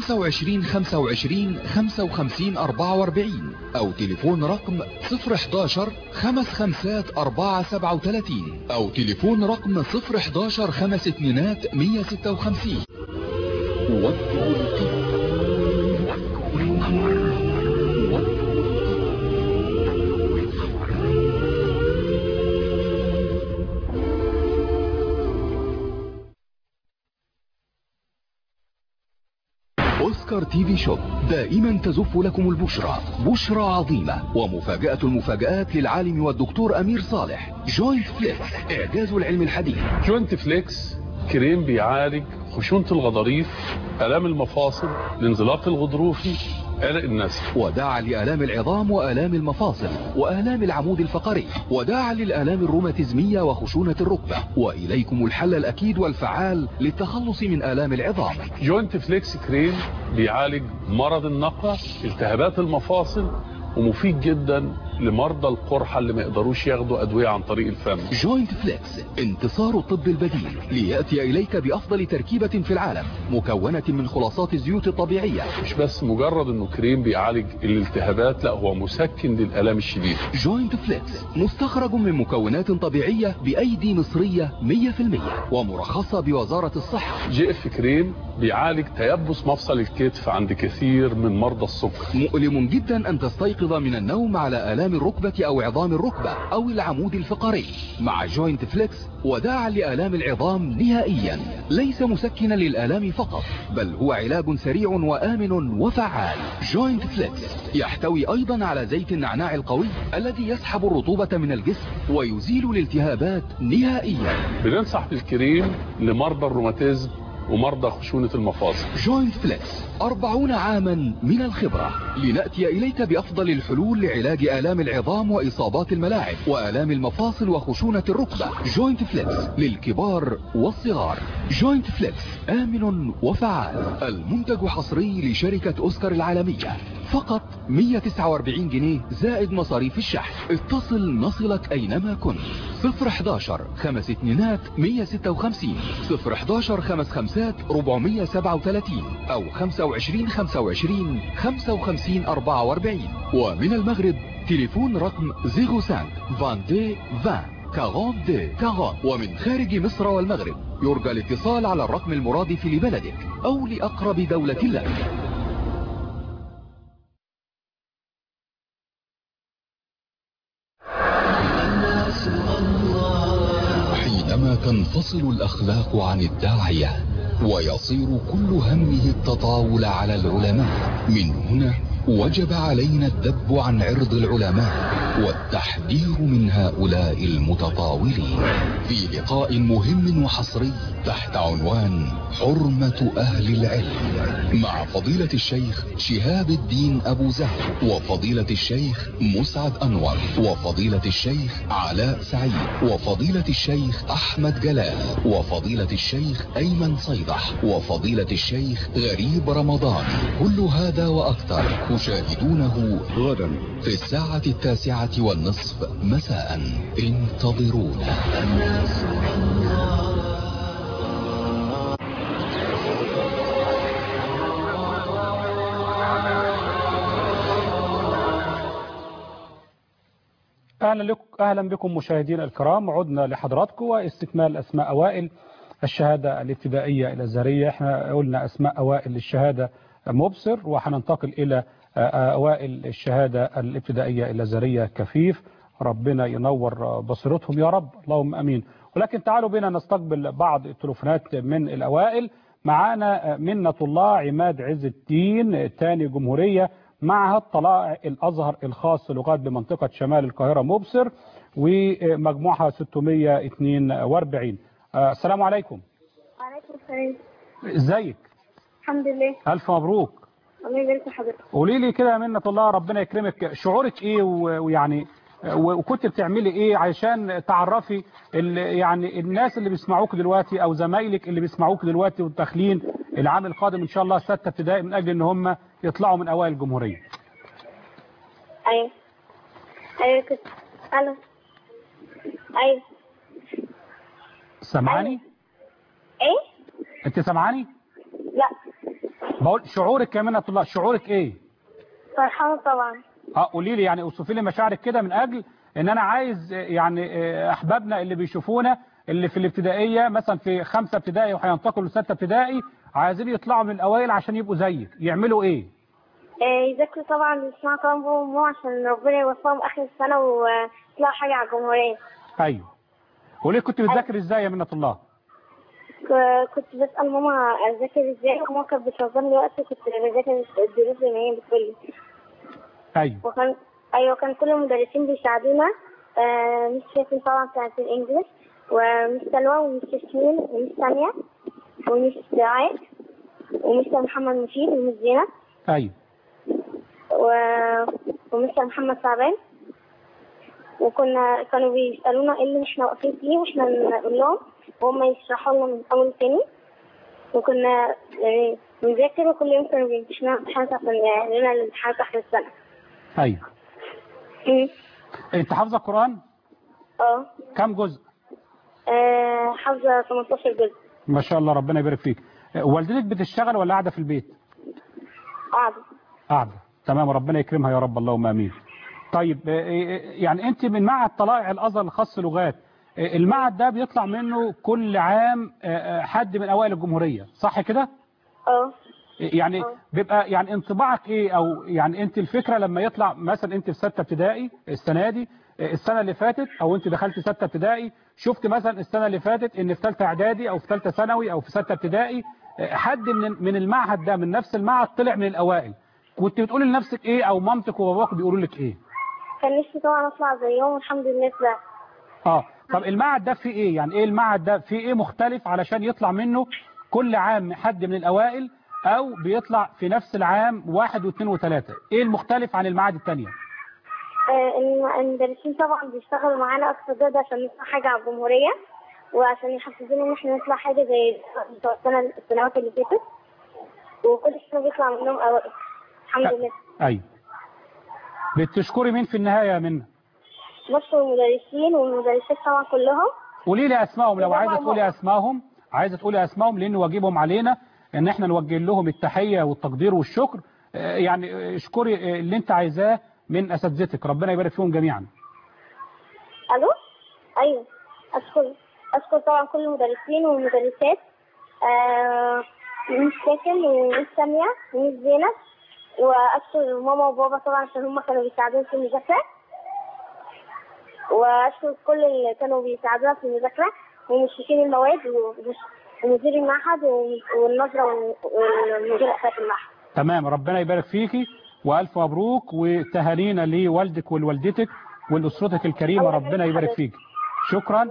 25 25 55 44 أو تليفون رقم 011 55 437 أو تليفون رقم 011 52 156. وجه القمر. أوسكار تي في شوب دائما تزف لكم البشرى، بشرى عظيمة ومفاجأة المفاجآت للعالم والدكتور أمير صالح. جوينت فليكس، إعجاز العلم الحديث. جوينت فليكس كريم بيعالج خشونة الغضاريف، آلام المفاصل، الانزلاق الغضروفي، قلق النسف. وداعا لآلام العظام وآلام المفاصل وآلام العمود الفقري، وداعا للآلام الروماتيزمية وخشونة الركبة. وإليكم الحل الأكيد والفعال للتخلص من آلام العظام. جوينت فليكس كريم بيعالج مرض النقع، التهابات المفاصل، ومفيد جدا لمرضى القرحة اللي ما يقدروش ياخدوا أدوية عن طريق الفم. جوينت فليكس، انتصار الطب البديل ليأتي إليك بأفضل تركيبة في العالم، مكونة من خلاصات الزيوت الطبيعية. مش بس مجرد انه كريم بيعالج الالتهابات، لا هو مسكن للآلام الشديدة. جوينت فليكس مستخرج من مكونات طبيعية بأيدي مصرية 100% ومرخصة بوزارة الصحة. GF كريم بيعالج تيبس مفصل الكتف عند كثير من مرضى السكر. مؤلم جدا أن تستيقظ من النوم على آلام الركبة أو عظام الركبة أو العمود الفقري. مع جوينت فليكس وداعا لآلام العظام نهائيا، ليس مسكنا للآلام فقط، بل هو علاج سريع وآمن وفعال. جوينت فليكس يحتوي أيضا على زيت النعناع القوي الذي يسحب الرطوبة من الجسم ويزيل الالتهابات نهائيا. بننصح بالكريم لمرضى الروماتيزم ومرضى خشونة المفاصل. جوينت فليكس 40 عاما من الخبرة، لنأتي إليك بأفضل الحلول لعلاج آلام العظام وإصابات الملاعب وآلام المفاصل وخشونة الركبة. جوينت فليكس للكبار والصغار. جوينت فليكس آمن وفعال، المنتج حصري لشركة أوسكار العالمية، فقط 149 جنيه زائد مصاريف الشحن. اتصل نصلك أينما كنت. 011 5 2 156 011 5 5 437 أو 25 25 55 44. ومن المغرب تليفون رقم 05 22 20 42 40. ومن خارج مصر والمغرب يرجى الاتصال على الرقم المرادف لبلدك أو لأقرب دولة لك. حينما تنفصل الأخلاق عن الداعية ويصير كل همه التطاول على العلماء، من هنا وجب علينا الذب عن عرض العلماء والتحذير من هؤلاء المتطاولين في لقاء مهم وحصري تحت عنوان حرمة أهل العلم مع فضيلة الشيخ شهاب الدين أبو زهر وفضيلة الشيخ مسعد أنور وفضيلة الشيخ علاء سعيد وفضيلة الشيخ أحمد جلال وفضيلة الشيخ أيمن صيدح وفضيلة الشيخ غريب رمضان. كل هذا وأكثر تشاهدونه غدا في الساعة 9:30 مساء. انتظرونا. أهلا بكم مشاهدينا الكرام. عدنا لحضراتكم واستكمال أسماء أوائل الشهادة الابتدائية الأزهرية. احنا قلنا أسماء أوائل الشهادة مبصر، وحننتقل إلى أوائل الشهادة الابتدائية الأزهرية كفيف. ربنا ينور بصيرتهم يا رب، اللهم أمين. ولكن تعالوا بنا نستقبل بعض التليفونات من الأوائل. معانا منة الله عماد عز الدين، ثاني جمهورية، معهد طلائع الأزهر الخاص لغات بمنطقة شمال القاهرة مبصر، ومجموعها 642. السلام عليكم. وعليكم السلام. ازيك؟ الحمد لله. ألف مبروك. الله يبارك في حضرتك. قولي لي كده يا منة الله، ربنا يكرمك، شعورك ايه ويعني وكنت بتعملي ايه عشان تعرفي يعني الناس اللي بيسمعوك دلوقتي او زمايلك اللي بيسمعوك دلوقتي والداخلين العام القادم ان شاء الله 6 ابتدائي من اجل ان هم يطلعوا من اوائل الجمهورية؟ ايوه كنت الو. ايوه سامعاني؟ ايه؟ انت سامعاني؟ لا. بقول شعورك يا منة الله، شعورك ايه؟ فرحانة طبعا. قولي لي يعني، اوصفي لي مشاعرك كده، من اجل ان انا عايز يعني احبابنا اللي بيشوفونا اللي في الابتدائيه مثلا في 5 ابتدائي وهينتقلوا ل6 ابتدائي عايزين يطلعوا من الاوائل عشان يبقوا زيك، يعملوا ايه؟ يذاكروا طبعا ويسمعوا كلام بابا وماما عشان ربنا يوفقهم اخر السنه ويطلعوا حاجه على الجمهوريه. ايوه. وليه كنت بتذاكر ازاي يا منة الله؟ كنت بسال ماما اذاكر ازاي، وماما كانت بتنظم لي وقت كنت بذاكر الدروس اللي هي بتقول لي. ايوه. كان كل المدرسين بيساعدونا. مس شاكين طبعا بتاعت الانجليش، ومس سلوى ومس ياسمين ومس سامية ومس دعاء ومس محمد مفيد ومس زينب. ايوه. ومس محمد صعبان. كانوا بيسالونا ايه اللي احنا واقفين فيه واحنا نقول لهم وهم يشرحوا لنا من اول تاني. وكنا بنذاكر، وكل يوم كانوا بيمتحنونا امتحانات عشان يعملوا لنا الامتحانات اخر السنه. ايوه. انت حافظه القرآن؟ كم جزء؟ حافظه 18 جزء. ما شاء الله، ربنا يبارك فيك. والدتك بتشتغل ولا قاعده في البيت؟ قاعده. تمام، ربنا يكرمها يا رب، اللهم امين. طيب يعني انت من معهد طلائع الازهر الخاص لغات، المعهد ده بيطلع منه كل عام حد من اوائل الجمهوريه، صح كده؟ يعني بيبقى يعني انطباعك ايه، او يعني انت الفكره لما يطلع مثلا انت في 6 ابتدائي السنه دي، السنه اللي فاتت او انت دخلت 6 ابتدائي، شفت مثلا السنه اللي فاتت ان في 3 اعدادي او في 3 ثانوي او في 6 ابتدائي حد من المعهد ده، من نفس المعهد، طلع من الاوائل، كنت بتقولي لنفسك ايه، او مامتك وباباك بيقولوا لك ايه؟ كان نفسي طبعا اطلع زيهم والحمد لله طلعت. طب المعهد ده فيه ايه؟ يعني ايه المعهد ده فيه ايه مختلف علشان يطلع منه كل عام حد من الأوائل أو بيطلع في نفس العام 1 و2 و3؟ إيه المختلف عن المعاهد التانية؟ المدرسين طبعا بيشتغلوا معانا أكتر جدا عشان نطلع حاجة على الجمهورية، وعشان يحفزونا إن احنا نطلع حاجة زي بتوع السنوات اللي فاتت، وكل سنة بيطلع منهم أوائل الحمد لله. أيوة. بتشكري مين في النهاية يا منى؟ بشكر المدرسين والمدرسات طبعا كلهم. قولي لي أسمائهم لو عايزة تقولي أسمائهم، عايزة تقولي أسمائهم لأن واجبهم علينا إن احنا نوجه لهم التحية والتقدير والشكر. يعني اشكري اللي انت عايزاه من أساتذتك، ربنا يبارك فيهم جميعا. ألو؟ أيوة. أشكر طبعا كل المدرسين والمدرسات، ميس ساكن وميس سامية وميس زينب، وأشكر ماما وبابا طبعا عشان هم كانوا بيساعدوني في المذاكرة، وأشكر كل اللي كانوا بيساعدونا في المذاكرة ومشرفين المواد ومدير المعهد والنظرة والمدير الأساسي المعهد. تمام، ربنا يبارك فيكي وألف مبروك، وتهانينا لوالدك ولوالدتك ولأسرتك الكريمة، ربنا يبارك فيكي. شكرا،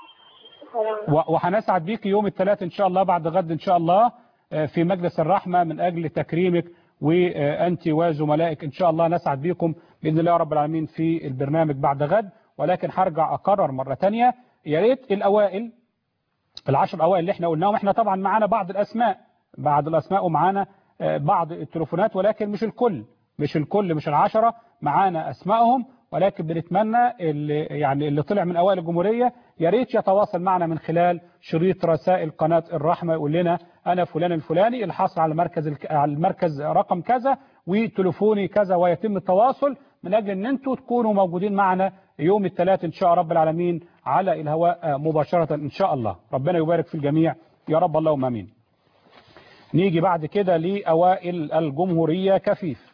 وهنسعد بيك يوم الثلاث إن شاء الله بعد غد إن شاء الله في مجلس الرحمة من أجل تكريمك، وأنت وزملائك إن شاء الله نسعد بيكم بإذن الله رب العالمين في البرنامج بعد غد. ولكن هرجع أكرر مرة تانية، يا ريت الأوائل ال10 أوائل اللي احنا قلناهم، احنا طبعا معانا بعض الأسماء ومعانا بعض التليفونات، ولكن مش الكل مش ال10 معانا أسمائهم، ولكن بنتمنى اللي طلع من أوائل الجمهورية يا ريت يتواصل معنا من خلال شريط رسائل قناة الرحمة، يقول لنا أنا فلان الفلاني الحاصل على المركز رقم كذا وتليفوني كذا، ويتم التواصل من أجل أن أنتوا تكونوا موجودين معنا يوم الثلاث إن شاء رب العالمين على الهواء مباشرة إن شاء الله. ربنا يبارك في الجميع يا رب، اللهم آمين. نيجي بعد كده لأوائل الجمهورية كفيف.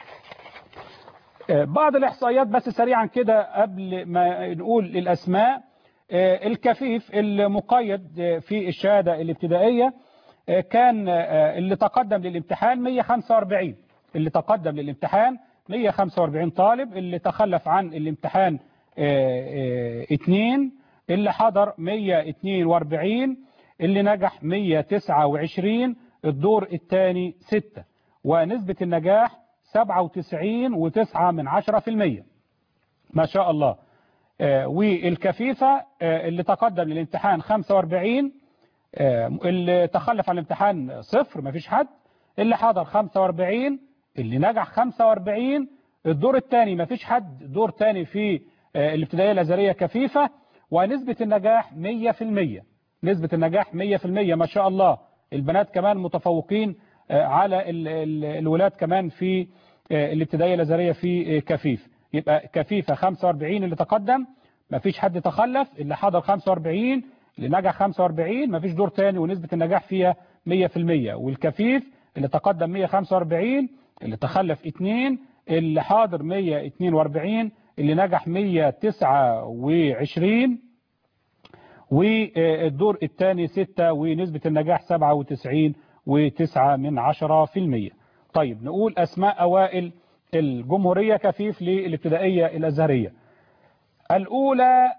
بعض الإحصائيات بس سريعا كده قبل ما نقول الأسماء. الكفيف المقيد في الشهادة الابتدائية كان اللي تقدم للامتحان 145، اللي تقدم للامتحان 145 طالب، اللي تخلف عن الامتحان 2، اللي حضر 142، اللي نجح 129، الدور الثاني 6، ونسبة النجاح 97.9%. ما شاء الله. والكفيفة اللي تقدم للامتحان 45، اللي تخلف عن الامتحان 0 ما فيش حد، اللي حضر 45، اللي نجح 45، الدور الثاني ما فيش حد، دور ثاني في الابتدائية الأزهرية كفيفة، ونسبة النجاح 100%. نسبة النجاح 100% ما شاء الله. البنات كمان متفوقين على الولاد كمان في الابتدائية الأزهرية في كفيف. يبقى كفيفة 45 اللي تقدم ما فيش حد تخلف، اللي حضر 45، اللي نجح 45، ما فيش دور تاني ونسبة النجاح فيها 100%. والكفيف اللي تقدم 145، اللي تخلف 2، اللي حاضر 142، اللي نجح 129، والدور الثاني 6، ونسبة النجاح 97.9%. طيب نقول أسماء أوائل الجمهورية كفيف للابتدائية الأزهرية. الأولى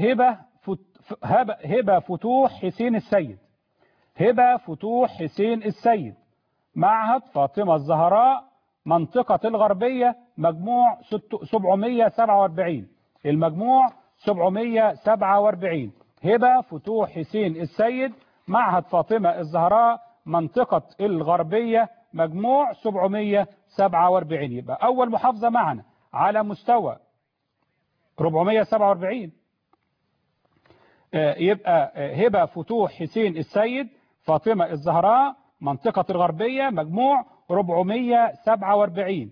هبة فتوح حسين السيد. هبة فتوح حسين السيد، معهد فاطمة الزهراء، منطقة الغربية، مجموع 747. المجموع 747. هبة فتوح حسين السيد، معهد فاطمة الزهراء، منطقة الغربية، مجموع 747. يبقى أول محافظة معنا على مستوى 447. يبقى هبة فتوح حسين السيد، فاطمة الزهراء، منطقة الغربية، مجموع 447.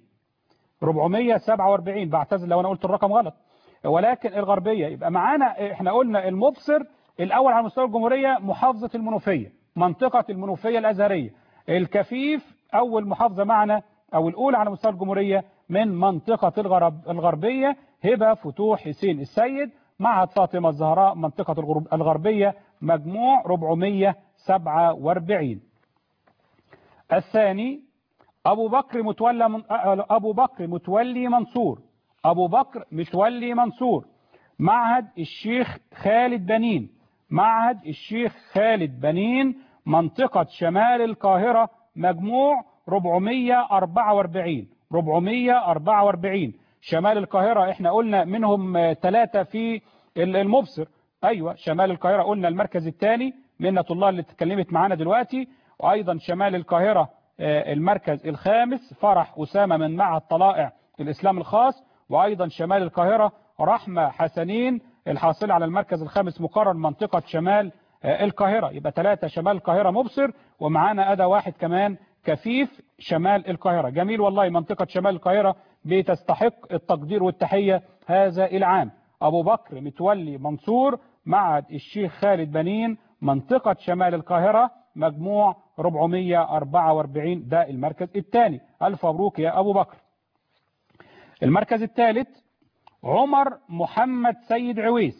447. بعتذر لو أنا قلت الرقم غلط، ولكن الغربية. يبقى معانا احنا قلنا المبصر الأول على مستوى الجمهورية محافظة المنوفية، منطقة المنوفية الأزهرية. الكفيف أول محافظة معنا أو الأولى على مستوى الجمهورية من منطقة الغربية، هبة فتوح حسين السيد، معهد فاطمة الزهراء، منطقة الغربية، مجموع 447. الثاني أبو بكر متولي منصور. أبو بكر متولي منصور، معهد الشيخ خالد بنين. معهد الشيخ خالد بنين، منطقة شمال القاهرة مجموع 444 شمال القاهرة احنا قلنا منهم 3 في المبصر. ايوه شمال القاهرة قلنا المركز الثاني منة الله اللي اتكلمت معانا دلوقتي، وايضا شمال القاهرة المركز الخامس فرح أسامة من معهد طلائع الإسلام الخاص، وايضا شمال القاهرة رحمة حسنين الحاصلة على المركز الخامس مقرر منطقة شمال القاهرة. يبقى 3 شمال القاهرة مبصر، ومعانا أداة 1 كمان كفيف شمال القاهرة. جميل والله، منطقة شمال القاهرة بتستحق التقدير والتحية هذا العام. أبو بكر متولي منصور معهد الشيخ خالد بنين منطقة شمال القاهرة مجموع 444 ده المركز الثاني. ألف مبروك يا أبو بكر. المركز الثالث عمر محمد سيد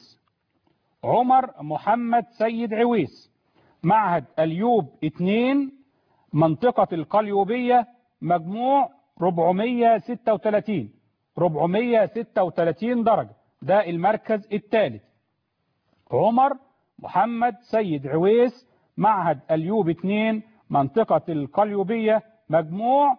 عويس معهد اليوب 2 منطقة القليوبية مجموع 436 درجة ده المركز الثالث. عمر محمد سيد عويس معهد اليوب 2 منطقة القليوبية مجموع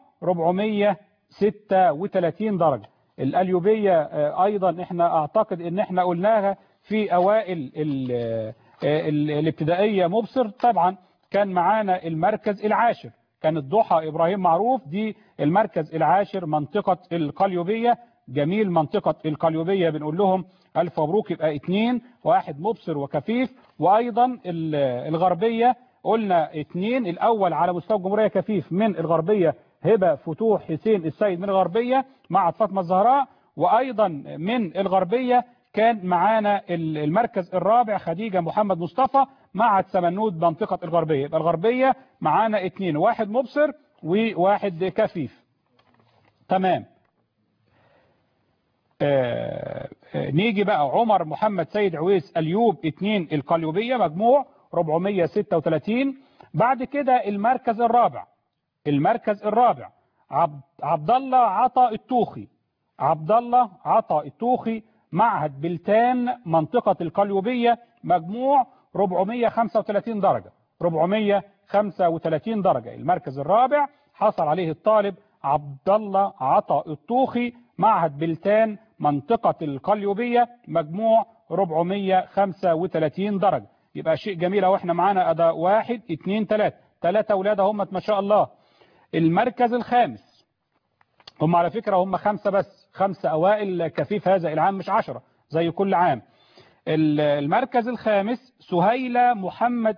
436 درجة. القليوبية ايضا احنا اعتقد ان احنا قلناها في اوائل الابتدائية مبصر. طبعا كان معانا المركز العاشر، كان الضحى ابراهيم معروف دي المركز العاشر منطقة القليوبية. جميل، منطقة القليوبية بنقول لهم ألف مبروك، يبقى 2 1 مبصر وكفيف. وأيضا الغربية قلنا 2 الأول على مستوى الجمهورية كفيف من الغربية هبة فتوح حسين السيد من الغربية مع فاطمة الزهراء. وأيضا من الغربية كان معانا المركز الرابع خديجة محمد مصطفى معهد سمنود منطقة الغربية. يبقى الغربية معانا 2 1 مبصر و1 كفيف. تمام. نيجي بقى عمر محمد سيد عويس اليوب 2 القليوبية مجموع 436. بعد كده المركز الرابع عبد الله عطا الطوخي معهد بلتان منطقة القليوبية مجموع 435 درجة. المركز الرابع حصل عليه الطالب عبد الله عطا الطوخي معهد بلتان منطقة القليوبية مجموع 435 درجة. يبقى شيء جميل، واحنا معانا أداء 1 2 3 أولاد هم ما شاء الله. المركز الخامس هم على فكرة هم 5 بس، 5 أوائل كفيف هذا العام مش 10 زي كل عام. المركز الخامس سهيلة محمد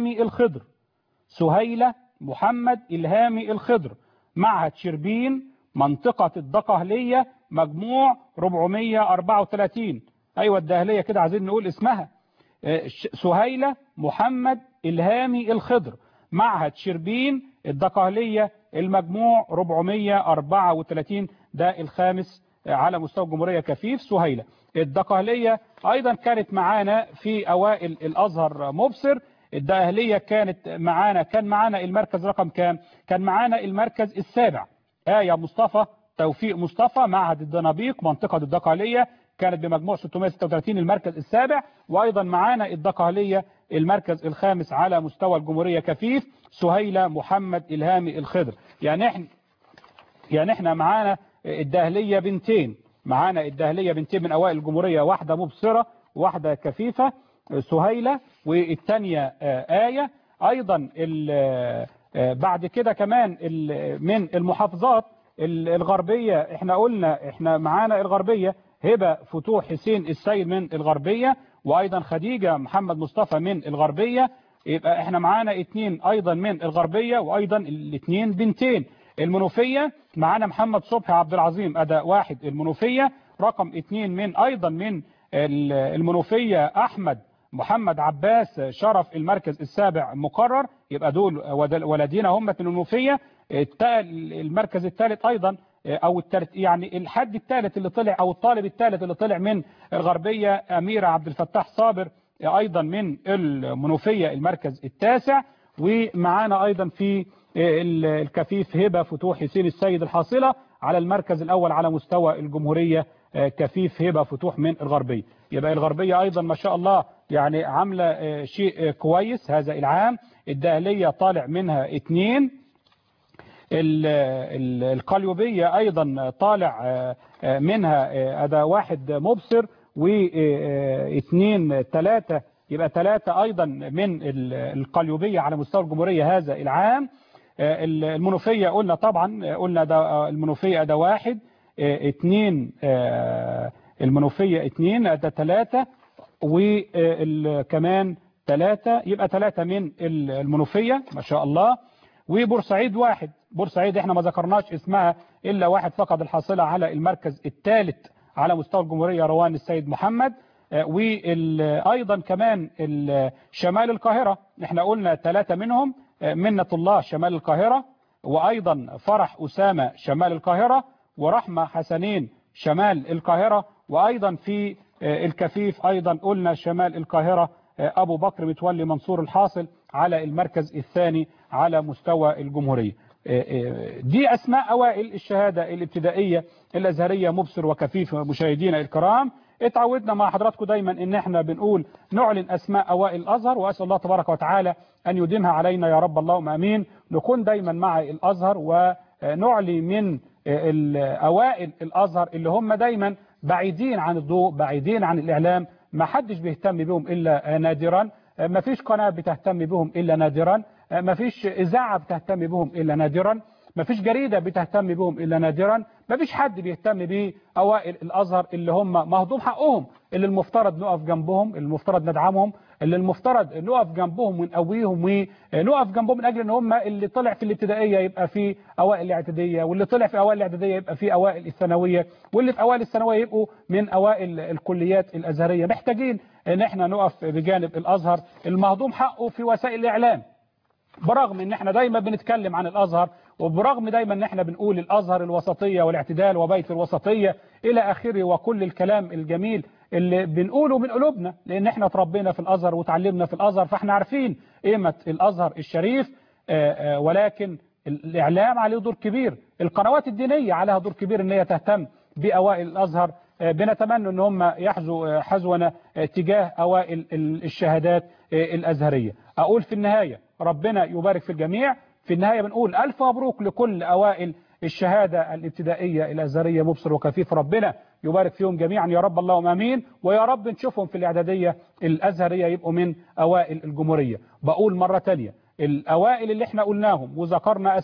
إلهامي الخضر معهد شربين منطقة الدقهلية مجموع 434. أيوة الدهلية كده عايزين نقول اسمها سهيلة محمد إلهامي الخضر معهد شربين الدقهلية المجموع 434 ده الخامس على مستوى الجمهورية كفيف سهيلة. الدقهلية أيضا كانت معانا في أوائل الأزهر مبصر. الدقهلية كان معانا المركز رقم كام؟ كان معانا المركز السابع آية مصطفى توفيق مصطفى معهد الدنابيق منطقة الدقهلية كانت بمجموع 636 المركز السابع. وأيضا معانا الدقهلية المركز الخامس على مستوى الجمهورية كفيف سهيلة محمد إلهامي الخضر. يعني احنا معانا الدهلية بنتين، من أوائل الجمهورية، واحدة مبصرة واحدة كفيفة سهيلة والثانية آية. أيضا بعد كده كمان من المحافظات الغربية احنا قلنا احنا معانا الغربية هبة فتوح حسين السيد من الغربية، وأيضا خديجة محمد مصطفى من الغربية. يبقى احنا معانا 2 أيضا من الغربية وأيضا 2 بنتين. المنوفية معانا محمد صبحي عبد العظيم أداء 1 المنوفية. رقم 2 من أيضا من المنوفية أحمد محمد عباس شرف المركز السابع مقرر. يبقى دول ولدين هم من المنوفية. المركز الثالث أيضا أو الثالث يعني الحد الثالث اللي طلع أو الطالب الثالث اللي طلع من الغربية أميرة عبد الفتاح صابر أيضا من المنوفية المركز التاسع. ومعانا أيضا في الكفيف هبة فتوح حسين السيد الحاصلة على المركز الأول على مستوى الجمهورية كفيف هبة فتوح من الغربية. يبقى الغربية أيضا ما شاء الله يعني عاملة شيء كويس هذا العام. الدقهلية طالع منها 2. القليوبية أيضا طالع منها أدا 1 مبصر و2 3، يبقى 3 أيضا من القليوبية على مستوى الجمهورية هذا العام. المنوفية قلنا طبعا، قلنا المنوفية أدا 1 2، المنوفية 2 أدا 3 وكمان 3، يبقى 3 من المنوفية ما شاء الله. وبورسعيد 1، بورسعيد احنا ما ذكرناش اسمها إلا 1 فقط، الحاصلة على المركز الثالث على مستوى الجمهورية روان السيد محمد. وأيضا كمان شمال القاهرة احنا قلنا 3 منهم، منة الله شمال القاهرة، وأيضا فرح أسامة شمال القاهرة، ورحمة حسنين شمال القاهرة، وأيضا في الكفيف أيضا قلنا شمال القاهرة أبو بكر متولي منصور الحاصل على المركز الثاني على مستوى الجمهورية. دي أسماء أوائل الشهادة الابتدائية الأزهرية مبصر وكفيف. مشاهدينا الكرام، اتعودنا مع حضراتكم دايما ان احنا بنقول نعلن أسماء أوائل الأزهر، وأسأل الله تبارك وتعالى أن يديمها علينا يا رب اللهم آمين. نكون دايما مع الأزهر ونعلي من أوائل الأزهر اللي هم دايما بعيدين عن الضوء، بعيدين عن الإعلام، ما حدش بيهتم بهم إلا نادرا، ما فيش قناة بتهتم بهم إلا نادرا، ما فيش إذاعة بتهتم بهم إلا نادرا، ما فيش جريدة بتهتم بهم إلا نادرا، ما فيش حد بيهتم بأوائل الأزهر اللي هم مهضوم حقهم، اللي المفترض نقف جنبهم، اللي المفترض ندعمهم، اللي المفترض نقف جنبهم ونقويهم ونقف جنبهم من أجل ان هم اللي طلع في الابتدائية يبقى في أوائل الاعدادية، واللي طلع في أوائل الاعدادية يبقى في أوائل الثانوية، واللي في أوائل الثانوية يبقوا من أوائل الكليات الأزهرية. محتاجين ان احنا نقف بجانب الأزهر المهضوم حقه في وسائل الإعلام، برغم ان احنا دايما بنتكلم عن الأزهر، وبرغم دايما ان احنا بنقول الأزهر الوسطية والاعتدال وبيت الوسطية إلى آخره، وكل الكلام الجميل اللي بنقوله من قلوبنا، لأن احنا تربينا في الأزهر وتعلمنا في الأزهر، فاحنا عارفين قيمة الأزهر الشريف. ولكن الإعلام عليه دور كبير، القنوات الدينية عليها دور كبير ان هي تهتم بأوائل الأزهر. بنتمنى ان هم يحذوا حذونا تجاه أوائل الشهادات الأزهرية. أقول في النهاية ربنا يبارك في الجميع. في النهاية بنقول ألف مبروك لكل أوائل الشهادة الابتدائية الأزهرية مبصر وكفيف، ربنا يبارك فيهم جميعا يا رب اللهم آمين، ويا رب نشوفهم في الإعدادية الأزهرية يبقوا من أوائل الجمهورية. بقول مرة تانية، الأوائل اللي احنا قلناهم وذكرنا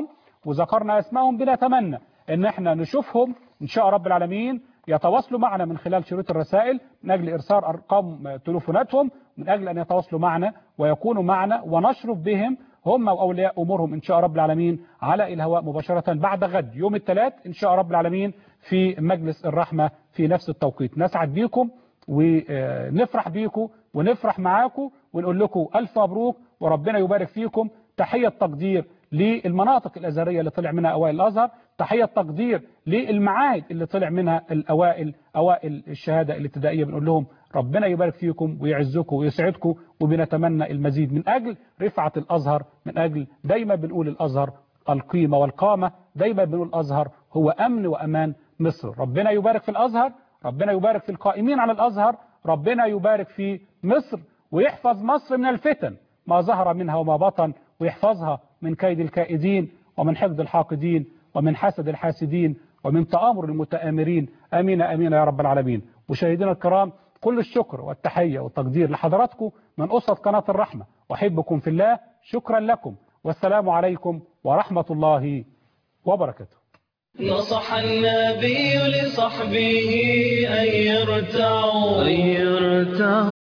أسمائهم بنتمنى ان احنا نشوفهم إن شاء رب العالمين، يتواصلوا معنا من خلال شريط الرسائل من أجل إرسال أرقام تليفوناتهم، من أجل أن يتواصلوا معنا ويكونوا معنا ونشرف بهم هم وأولياء أمورهم إن شاء رب العالمين على الهواء مباشرة بعد غد يوم الثلاث إن شاء رب العالمين في مجلس الرحمة في نفس التوقيت. نسعد بيكم ونفرح بيكم ونفرح معاكم ونقول لكم ألف مبروك وربنا يبارك فيكم. تحية تقدير للمناطق الأزهرية اللي طلع منها أوائل الأزهر، تحية تقدير للمعاهد اللي طلع منها أوائل الشهادة الابتدائية، بنقول لهم ربنا يبارك فيكم ويعزكم ويسعدكم، وبنتمنى المزيد من أجل رفعة الأزهر، من أجل دايما بنقول الأزهر القيمة والقامة، دايما بنقول الأزهر هو أمن وأمان مصر. ربنا يبارك في الأزهر، ربنا يبارك في القائمين على الأزهر، ربنا يبارك في مصر ويحفظ مصر من الفتن ما ظهر منها وما بطن، ويحفظها من كيد الكائدين ومن حقد الحاقدين ومن حسد الحاسدين ومن تآمر المتآمرين. آمين آمين يا رب العالمين. مشاهدينا الكرام، كل الشكر والتحية والتقدير لحضراتكم من أسرة قناة الرحمة، وأحبكم في الله. شكرا لكم والسلام عليكم ورحمة الله وبركاته. نصح النبي لصحبه أن يرتعوا